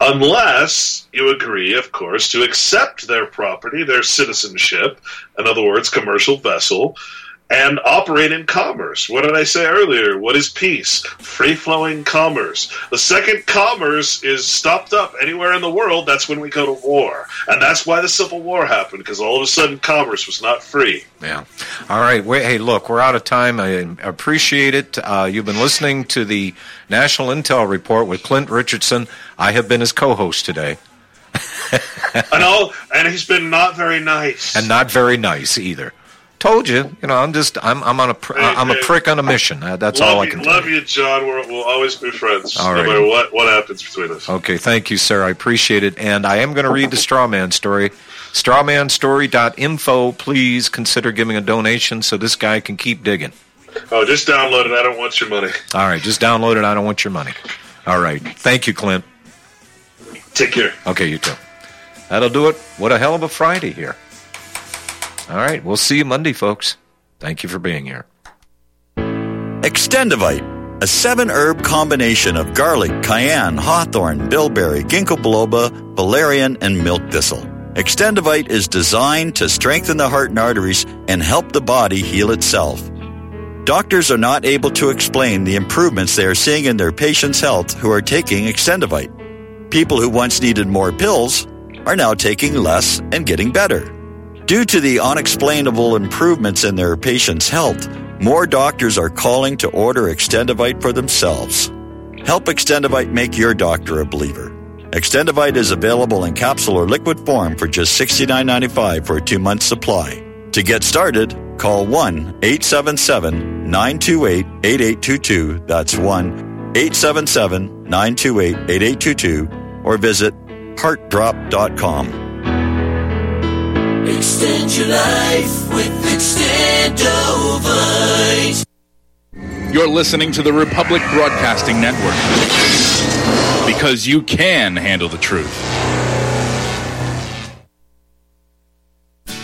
unless you agree, of course, to accept their property, their citizenship, in other words, commercial vessel, and operate in commerce. What did I say earlier? What is peace? Free-flowing commerce. The second commerce is stopped up anywhere in the world, that's when we go to war. And that's why the Civil War happened, because all of a sudden commerce was not free. Yeah. All right. Wait, hey, look, we're out of time. I appreciate it. Uh, you've been listening to the National Intel Report with Clint Richardson. I have been his co-host today. I know, and he's been not very nice. And not very nice either. Told you, you know, I'm just, I'm, I'm on a, pr- hey, I'm a prick on a mission. Uh, that's all I can you, tell love you. you, John. We're, we'll always be friends, all no right. matter what, what happens between us. Okay, thank you, sir. I appreciate it. And I am going to read the straw man story. strawman story dot info. Please consider giving a donation so this guy can keep digging. Oh, just download it. I don't want your money. All right, just download it. I don't want your money. All right. Thank you, Clint. Take care. Okay, you too. That'll do it. What a hell of a Friday here. All right, we'll see you Monday, folks. Thank you for being here. Extendivite, a seven-herb combination of garlic, cayenne, hawthorn, bilberry, ginkgo biloba, valerian, and milk thistle. Extendivite is designed to strengthen the heart and arteries and help the body heal itself. Doctors are not able to explain the improvements they are seeing in their patients' health who are taking Extendivite. People who once needed more pills are now taking less and getting better. Due to the unexplainable improvements in their patients' health, more doctors are calling to order Extendivite for themselves. Help Extendivite make your doctor a believer. Extendivite is available in capsule or liquid form for just sixty-nine ninety-five for a two-month supply. To get started, call one eight seven seven, nine two eight, eight eight two two. That's one eight seven seven, nine two eight, eight eight two two. Or visit heart drop dot com. Extend your life with Extendovite. You're listening to the Republic Broadcasting Network. Because you can handle the truth.